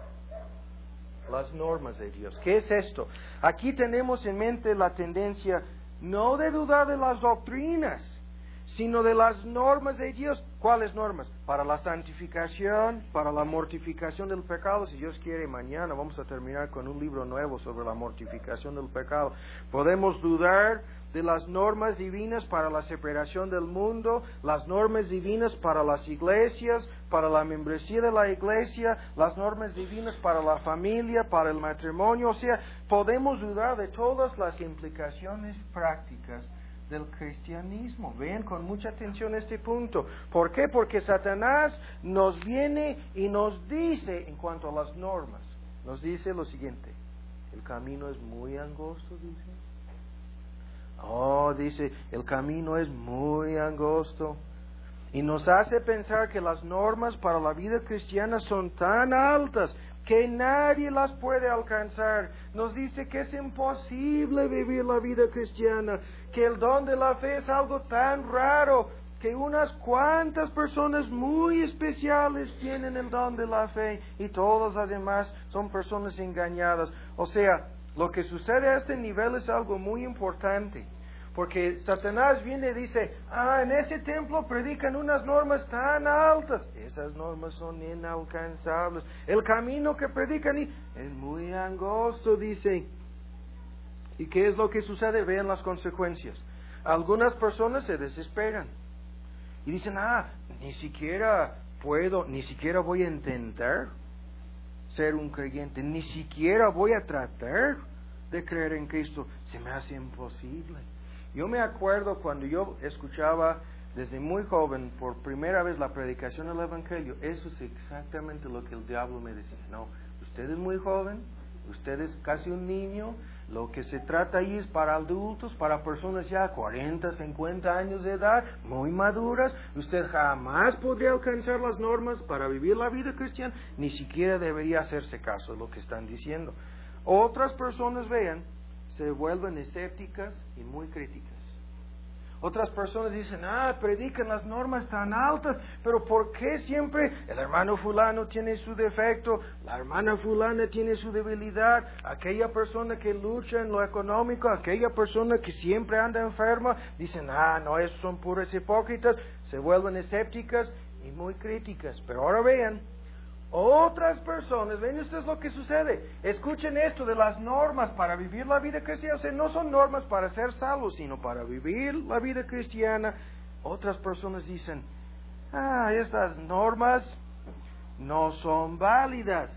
Las normas de Dios. ¿Qué es esto? Aquí tenemos en mente la tendencia no de dudar de las doctrinas, sino de las normas de Dios. ¿Cuáles normas? Para la santificación, para la mortificación del pecado. Si Dios quiere, mañana vamos a terminar con un libro nuevo sobre la mortificación del pecado. Podemos dudar de las normas divinas para la separación del mundo, las normas divinas para las iglesias, para la membresía de la iglesia, las normas divinas para la familia, para el matrimonio. O sea, podemos dudar de todas las implicaciones prácticas del cristianismo. Vean con mucha atención este punto. ¿Por qué? Porque Satanás nos viene y nos dice en cuanto a las normas, nos dice lo siguiente: el camino es muy angosto, dice. Oh, dice, el camino es muy angosto. Y nos hace pensar que las normas para la vida cristiana son tan altas que nadie las puede alcanzar. Nos dice que es imposible vivir la vida cristiana, que el don de la fe es algo tan raro, que unas cuantas personas muy especiales tienen el don de la fe y todas las demás son personas engañadas. O sea, lo que sucede a este nivel es algo muy importante, porque Satanás viene y dice, ah, en ese templo predican unas normas tan altas. Esas normas son inalcanzables. El camino que predican es muy angosto, dice. ¿Y qué es lo que sucede? Vean las consecuencias. Algunas personas se desesperan y dicen, ah, ni siquiera puedo, ni siquiera voy a intentar ser un creyente, ni siquiera voy a tratar de creer en Cristo, se me hace imposible. Yo me acuerdo cuando yo escuchaba desde muy joven por primera vez la predicación del Evangelio, eso es exactamente lo que el diablo me decía. No, usted es muy joven, usted es casi un niño, lo que se trata ahí es para adultos, para personas ya cuarenta, cincuenta años de edad, muy maduras. Usted jamás podría alcanzar las normas para vivir la vida cristiana, ni siquiera debería hacerse caso de lo que están diciendo. Otras personas, vean, se vuelven escépticas y muy críticas. Otras personas dicen, ah, predican las normas tan altas, pero ¿por qué siempre el hermano fulano tiene su defecto, la hermana fulana tiene su debilidad, aquella persona que lucha en lo económico, aquella persona que siempre anda enferma? Dicen, ah, no, esos son puros hipócritas, se vuelven escépticas y muy críticas. Pero ahora vean, otras personas, ven ustedes lo que sucede. Escuchen esto de las normas para vivir la vida cristiana. O sea, no son normas para ser salvos, sino para vivir la vida cristiana. Otras personas dicen, ah, estas normas no son válidas.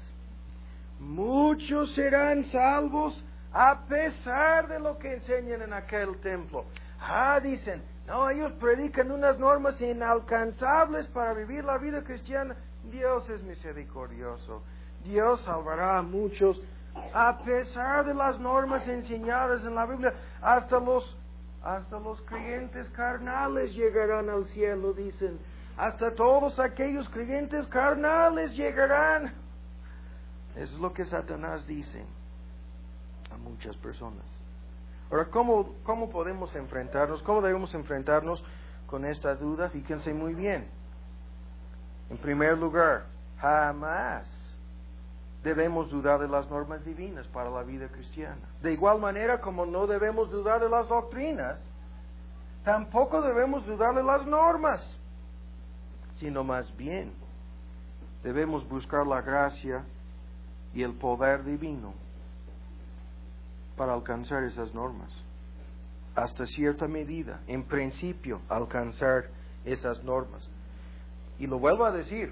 Muchos serán salvos a pesar de lo que enseñan en aquel templo. Ah, dicen, no, ellos predican unas normas inalcanzables para vivir la vida cristiana. Dios es misericordioso. Dios salvará a muchos a pesar de las normas enseñadas en la Biblia. Hasta los, hasta los creyentes carnales llegarán al cielo, dicen. Hasta todos aquellos creyentes carnales llegarán. Eso es lo que Satanás dice a muchas personas. Ahora, ¿cómo, cómo podemos enfrentarnos? ¿Cómo debemos enfrentarnos con esta duda? Fíjense muy bien. En primer lugar, jamás debemos dudar de las normas divinas para la vida cristiana. De igual manera como no debemos dudar de las doctrinas, tampoco debemos dudar de las normas, sino más bien debemos buscar la gracia y el poder divino para alcanzar esas normas. hasta cierta medida, en principio, alcanzar esas normas. Y lo vuelvo a decir,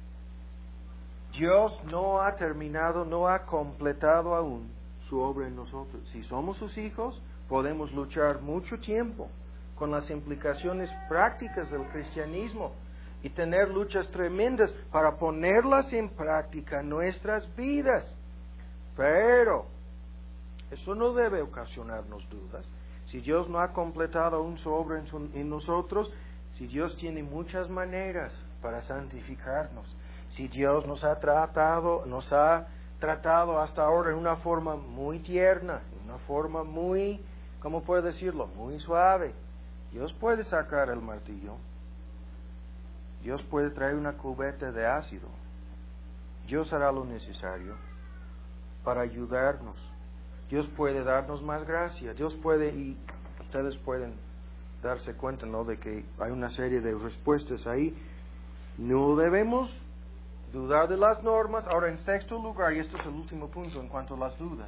Dios no ha terminado, no ha completado aún su obra en nosotros. Si somos sus hijos, podemos luchar mucho tiempo con las implicaciones prácticas del cristianismo y tener luchas tremendas para ponerlas en práctica en nuestras vidas. Pero eso no debe ocasionarnos dudas. Si Dios no ha completado aún su obra en, su, en nosotros, si Dios tiene muchas maneras para santificarnos, si Dios nos ha tratado, nos ha tratado hasta ahora en una forma muy tierna, en una forma muy, ¿cómo puedo decirlo?, muy suave, Dios puede sacar el martillo. Dios puede traer una cubeta de ácido. Dios hará lo necesario para ayudarnos. Dios puede darnos más gracia. Dios puede, y ustedes pueden darse cuenta, ¿no?, de que hay una serie de respuestas ahí. No debemos dudar de las normas. Ahora, en sexto lugar, y esto es el último punto en cuanto a las dudas,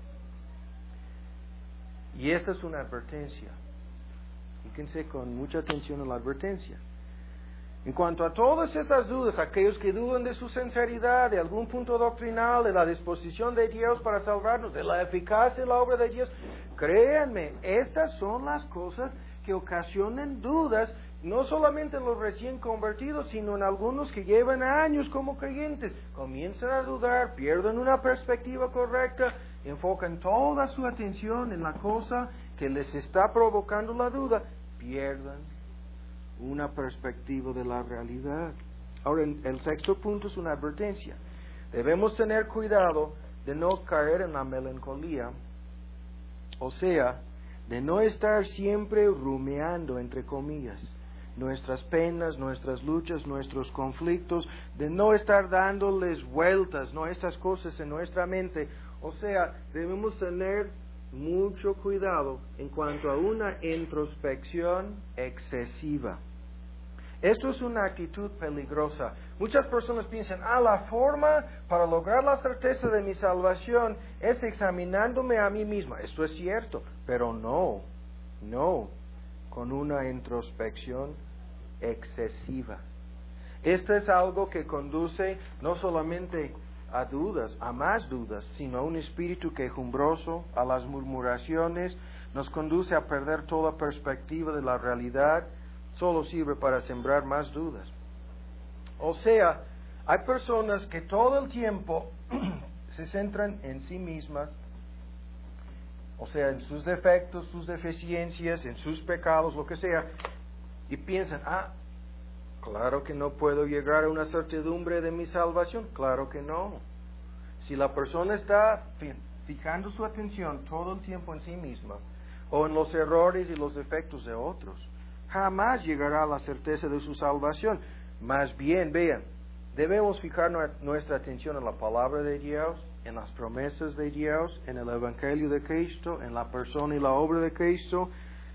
y esta es una advertencia. Fíjense con mucha atención a la advertencia. En cuanto a todas estas dudas, aquellos que dudan de su sinceridad, de algún punto doctrinal, de la disposición de Dios para salvarnos, de la eficacia de la obra de Dios, créanme, estas son las cosas que ocasionan dudas, no solamente en los recién convertidos, sino en algunos que llevan años como creyentes. Comienzan a dudar, pierden una perspectiva correcta, enfocan toda su atención en la cosa que les está provocando la duda, pierden una perspectiva de la realidad. Ahora, el sexto punto es una advertencia. Debemos tener cuidado de no caer en la melancolía, o sea, de no estar siempre rumiando, entre comillas, nuestras penas, nuestras luchas, nuestros conflictos, de no estar dándoles vueltas, ¿no?, estas cosas en nuestra mente. O sea, debemos tener mucho cuidado en cuanto a una introspección excesiva. Esto es una actitud peligrosa. Muchas personas piensan, ah, la forma para lograr la certeza de mi salvación es examinándome a mí misma. Esto es cierto, pero no, no, con una introspección excesiva. Esto es algo que conduce no solamente a dudas, a más dudas, sino a un espíritu quejumbroso, a las murmuraciones, nos conduce a perder toda perspectiva de la realidad, solo sirve para sembrar más dudas. O sea, hay personas que todo el tiempo se centran en sí mismas, o sea, en sus defectos, sus deficiencias, en sus pecados, lo que sea, y piensan, ah, claro que no puedo llegar a una certidumbre de mi salvación. Claro que no. Si la persona está fijando su atención todo el tiempo en sí misma, o en los errores y los defectos de otros, jamás llegará a la certeza de su salvación. Más bien, vean, debemos fijar nuestra atención en la palabra de Dios, en las promesas de Dios, en el Evangelio de Cristo, en la persona y la obra de Cristo.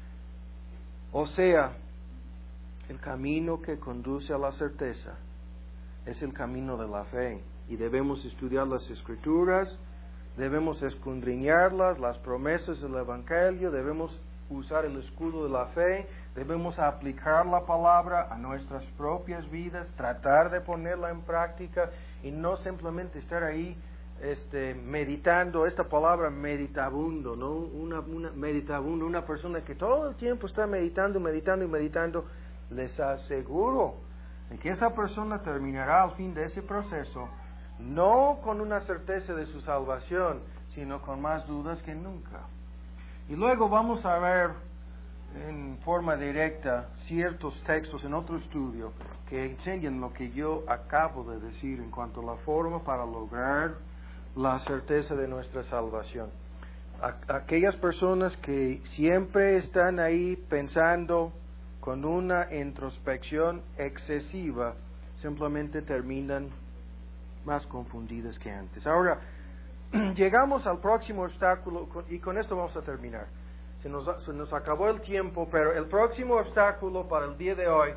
O sea, el camino que conduce a la certeza es el camino de la fe. Y debemos estudiar las Escrituras, debemos escudriñarlas, las promesas del Evangelio, debemos usar el escudo de la fe, debemos aplicar la palabra a nuestras propias vidas, tratar de ponerla en práctica y no simplemente estar ahí este, meditando. Esta palabra meditabundo, ¿no? Una, una meditabundo, una persona que todo el tiempo está meditando, meditando y meditando. Les aseguro de que esa persona terminará al fin de ese proceso no con una certeza de su salvación, sino con más dudas que nunca. Y luego vamos a ver en forma directa ciertos textos en otro estudio que enseñan lo que yo acabo de decir en cuanto a la forma para lograr la certeza de nuestra salvación. Aquellas personas que siempre están ahí pensando con una introspección excesiva, simplemente terminan más confundidas que antes. Ahora, llegamos al próximo obstáculo, y con esto vamos a terminar. Se nos, se nos acabó el tiempo, pero el próximo obstáculo para el día de hoy,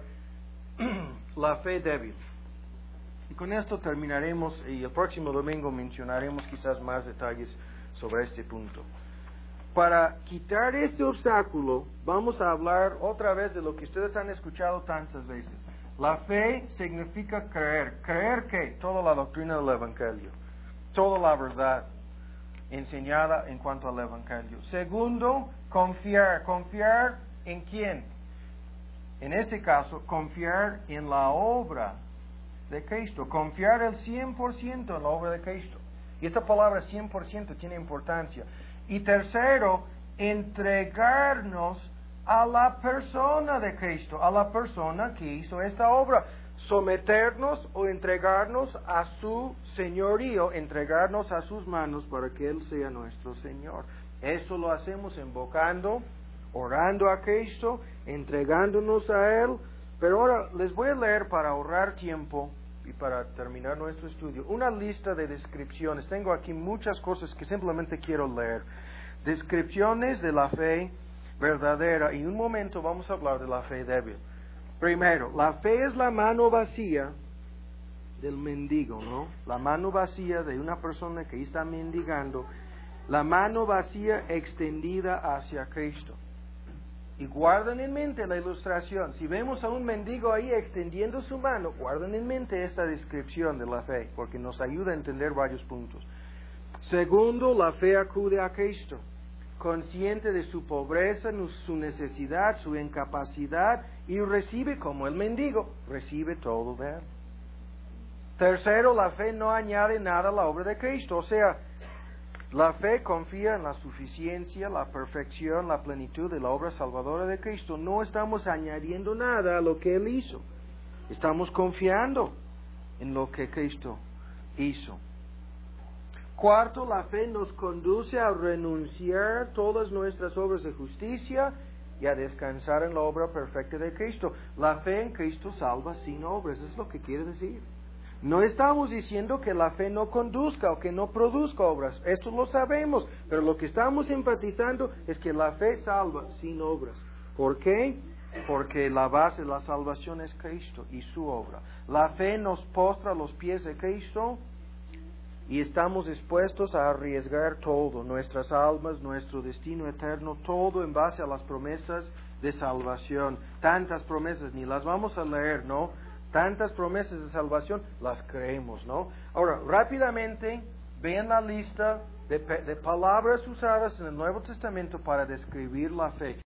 la fe débil. Y con esto terminaremos, y el próximo domingo mencionaremos quizás más detalles sobre este punto. Para quitar este obstáculo, vamos a hablar otra vez de lo que ustedes han escuchado tantas veces. La fe significa creer. ¿Creer qué? Toda la doctrina del Evangelio. Toda la verdad enseñada en cuanto al Evangelio. Segundo, confiar. ¿Confiar en quién? En este caso, confiar en la obra de Cristo. Confiar el cien por ciento en la obra de Cristo. Y esta palabra cien por ciento tiene importancia. Y tercero, entregarnos a la persona de Cristo, a la persona que hizo esta obra. Someternos o entregarnos a su señorío, entregarnos a sus manos para que Él sea nuestro Señor. Eso lo hacemos invocando, orando a Cristo, entregándonos a Él. Pero ahora les voy a leer para ahorrar tiempo y para terminar nuestro estudio, una lista de descripciones. Tengo aquí muchas cosas que simplemente quiero leer. Descripciones de la fe verdadera. Y en un momento vamos a hablar de la fe débil. Primero, la fe es la mano vacía del mendigo, ¿no? La mano vacía de una persona que está mendigando. La mano vacía extendida hacia Cristo. Y guarden en mente la ilustración. Si vemos a un mendigo ahí extendiendo su mano, guarden en mente esta descripción de la fe, porque nos ayuda a entender varios puntos. Segundo, la fe acude a Cristo, consciente de su pobreza, su necesidad, su incapacidad, y recibe como el mendigo, recibe todo de Él. Tercero, la fe no añade nada a la obra de Cristo, o sea, la fe confía en la suficiencia, la perfección, la plenitud de la obra salvadora de Cristo. No estamos añadiendo nada a lo que Él hizo. Estamos confiando en lo que Cristo hizo. Cuarto, la fe nos conduce a renunciar todas nuestras obras de justicia y a descansar en la obra perfecta de Cristo. La fe en Cristo salva sin obras, es lo que quiere decir. No estamos diciendo que la fe no conduzca o que no produzca obras, esto lo sabemos, pero lo que estamos enfatizando es que la fe salva sin obras. ¿Por qué? Porque la base de la salvación es Cristo y su obra. La fe nos postra a los pies de Cristo y estamos dispuestos a arriesgar todo, nuestras almas, nuestro destino eterno, todo en base a las promesas de salvación. Tantas promesas, ni las vamos a leer, ¿no? Tantas promesas de salvación, las creemos, ¿no? Ahora, rápidamente, vean la lista de, de palabras usadas en el Nuevo Testamento para describir la fe.